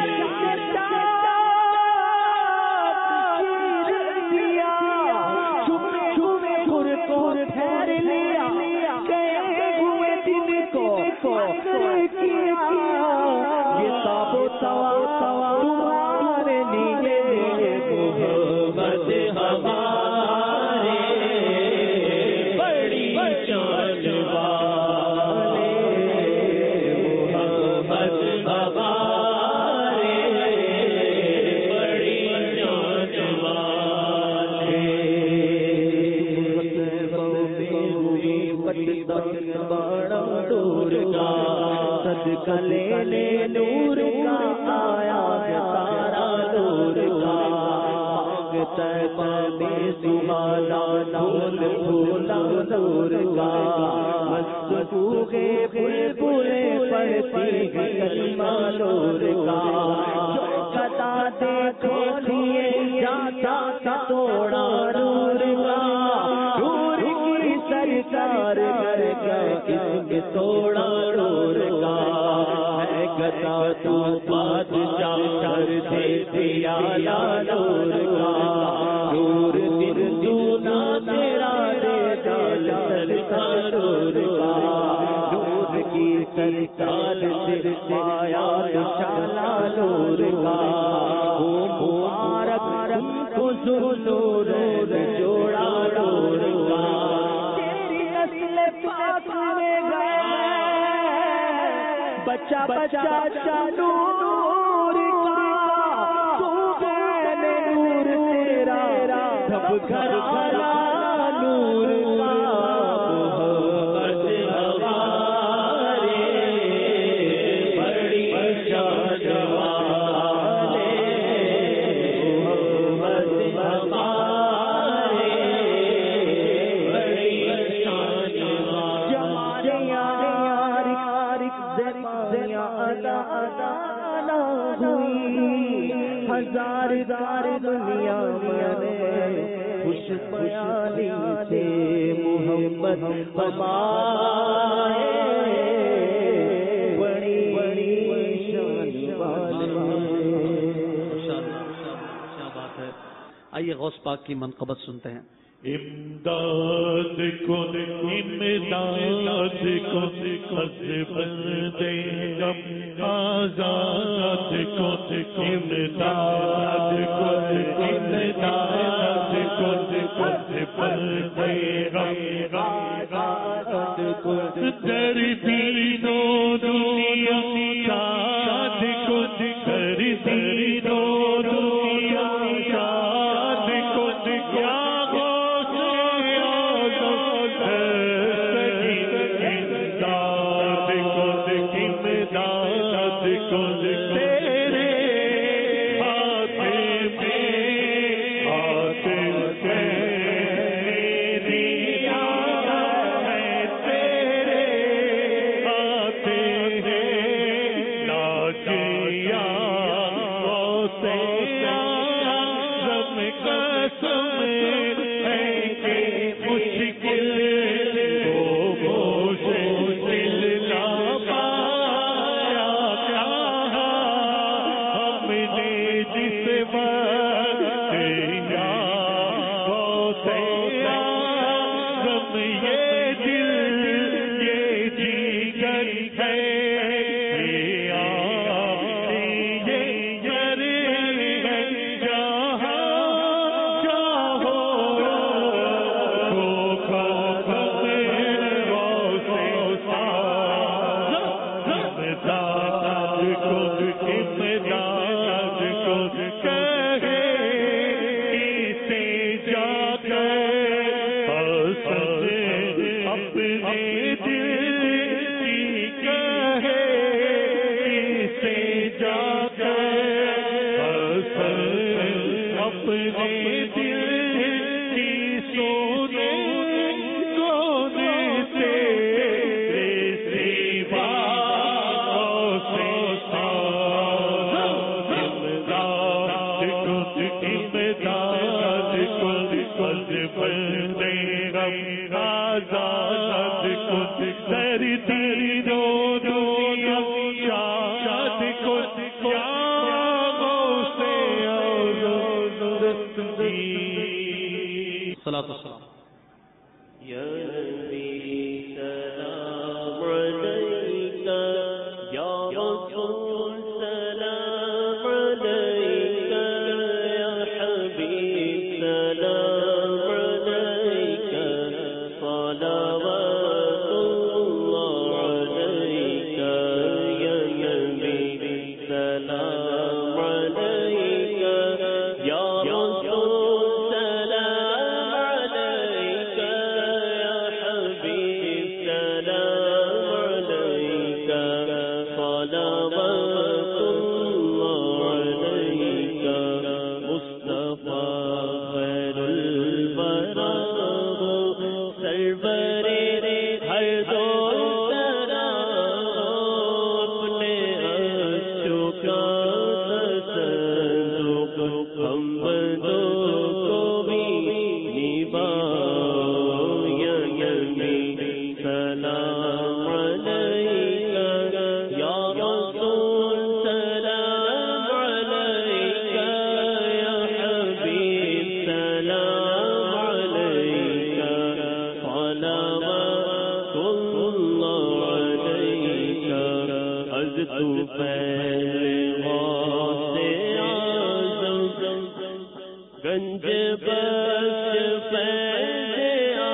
ये ताबो तवा तुम्हारे लिए मोहम्मद हमारे बड़ी शान वाले मोहम्मद हमारे बड़ी शान वाले बड़ा दूर का सदका ले ले नूर का आया तारा नूर का मांगता में सुहाना ढोल फूला नूर का मस्त सूखे बुलबुले पड़ती कलमा नूर का कदा देखो लिए जाता था तोड़ा नूर का नूर की सरकार कर के तोड़ा नूर का गदा तू बादशाह कर दे दिया नूर का नूर दिन दूना तेरा दे डाल सरका नूर का नूर की सरकार से पाया शाला नूर का मुबारक को नूर जोड़ा नूर का بچہ بچہ نور کا سوگن نور تیرا سب گھر آیا نور کا محبت ہمارے بڑی شان والے محبت ہمارے بڑی شان والے یار یار زبانیاں ادا ادا نہ ہوئی ہزار ہزار دنیا میں خوش بیانی سے محمد ہمارے بڑی بڑی شان والے. کیا بات ہے. آئیے غوث پاک کی منقبت سنتے ہیں. امداد کن امداد کن بندے غم آزاد کن امداد کن امداد کن بندے غم آزاد کن در دینو دنیا شاد کن در دینو دنیا شاد کن کیا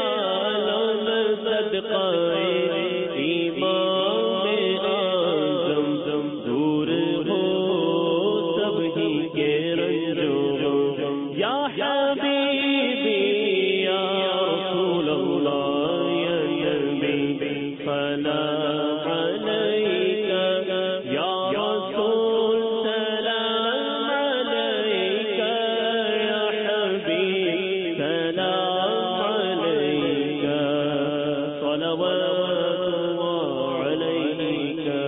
صدقائے ایمان آزم سلام علیکہ یا رسول سلام علیکہ یا حبیب سلام علیکہ صلوات اللہ علیکہ.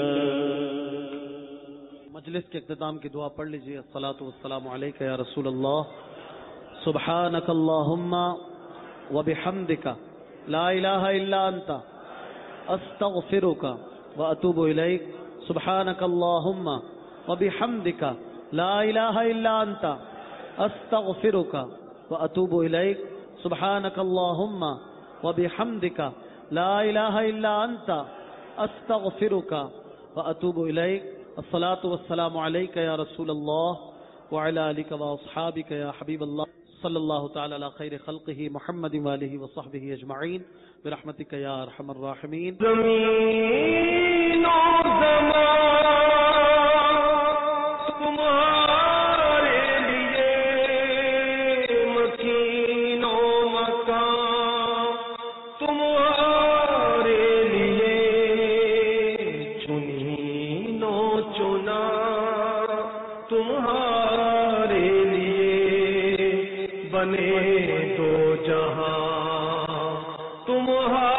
مجلس کے اختتام کی دعا پڑھ لیجیے. الصلاۃ والسلام علیکہ یا رسول اللہ. سبحانک اللہم وبحمدک لا الہ الا انت استغفرک واتوب الیک. سبحانک اللہم وبحمدک لا الہ الا انت استغفرک واتوب الیک. سبحانک اللہم وبحمدک لا الہ الا انت استغفرک واتوب الیک. الصلاۃ والسلام علیکہ یا رسول اللہ وعلی آلک واصحابک یا حبیب اللہ. صلی اللہ تعالی علی خیر خلقہ محمد وآلہ وصحبہ اجمعین برحمتک یا ارحم الراحمین. زمین و زمان تمہارے لیے مکین و مکان تمہارے لیے چنین و چنا تمہارے لیے بنے دو جہاں تمہارے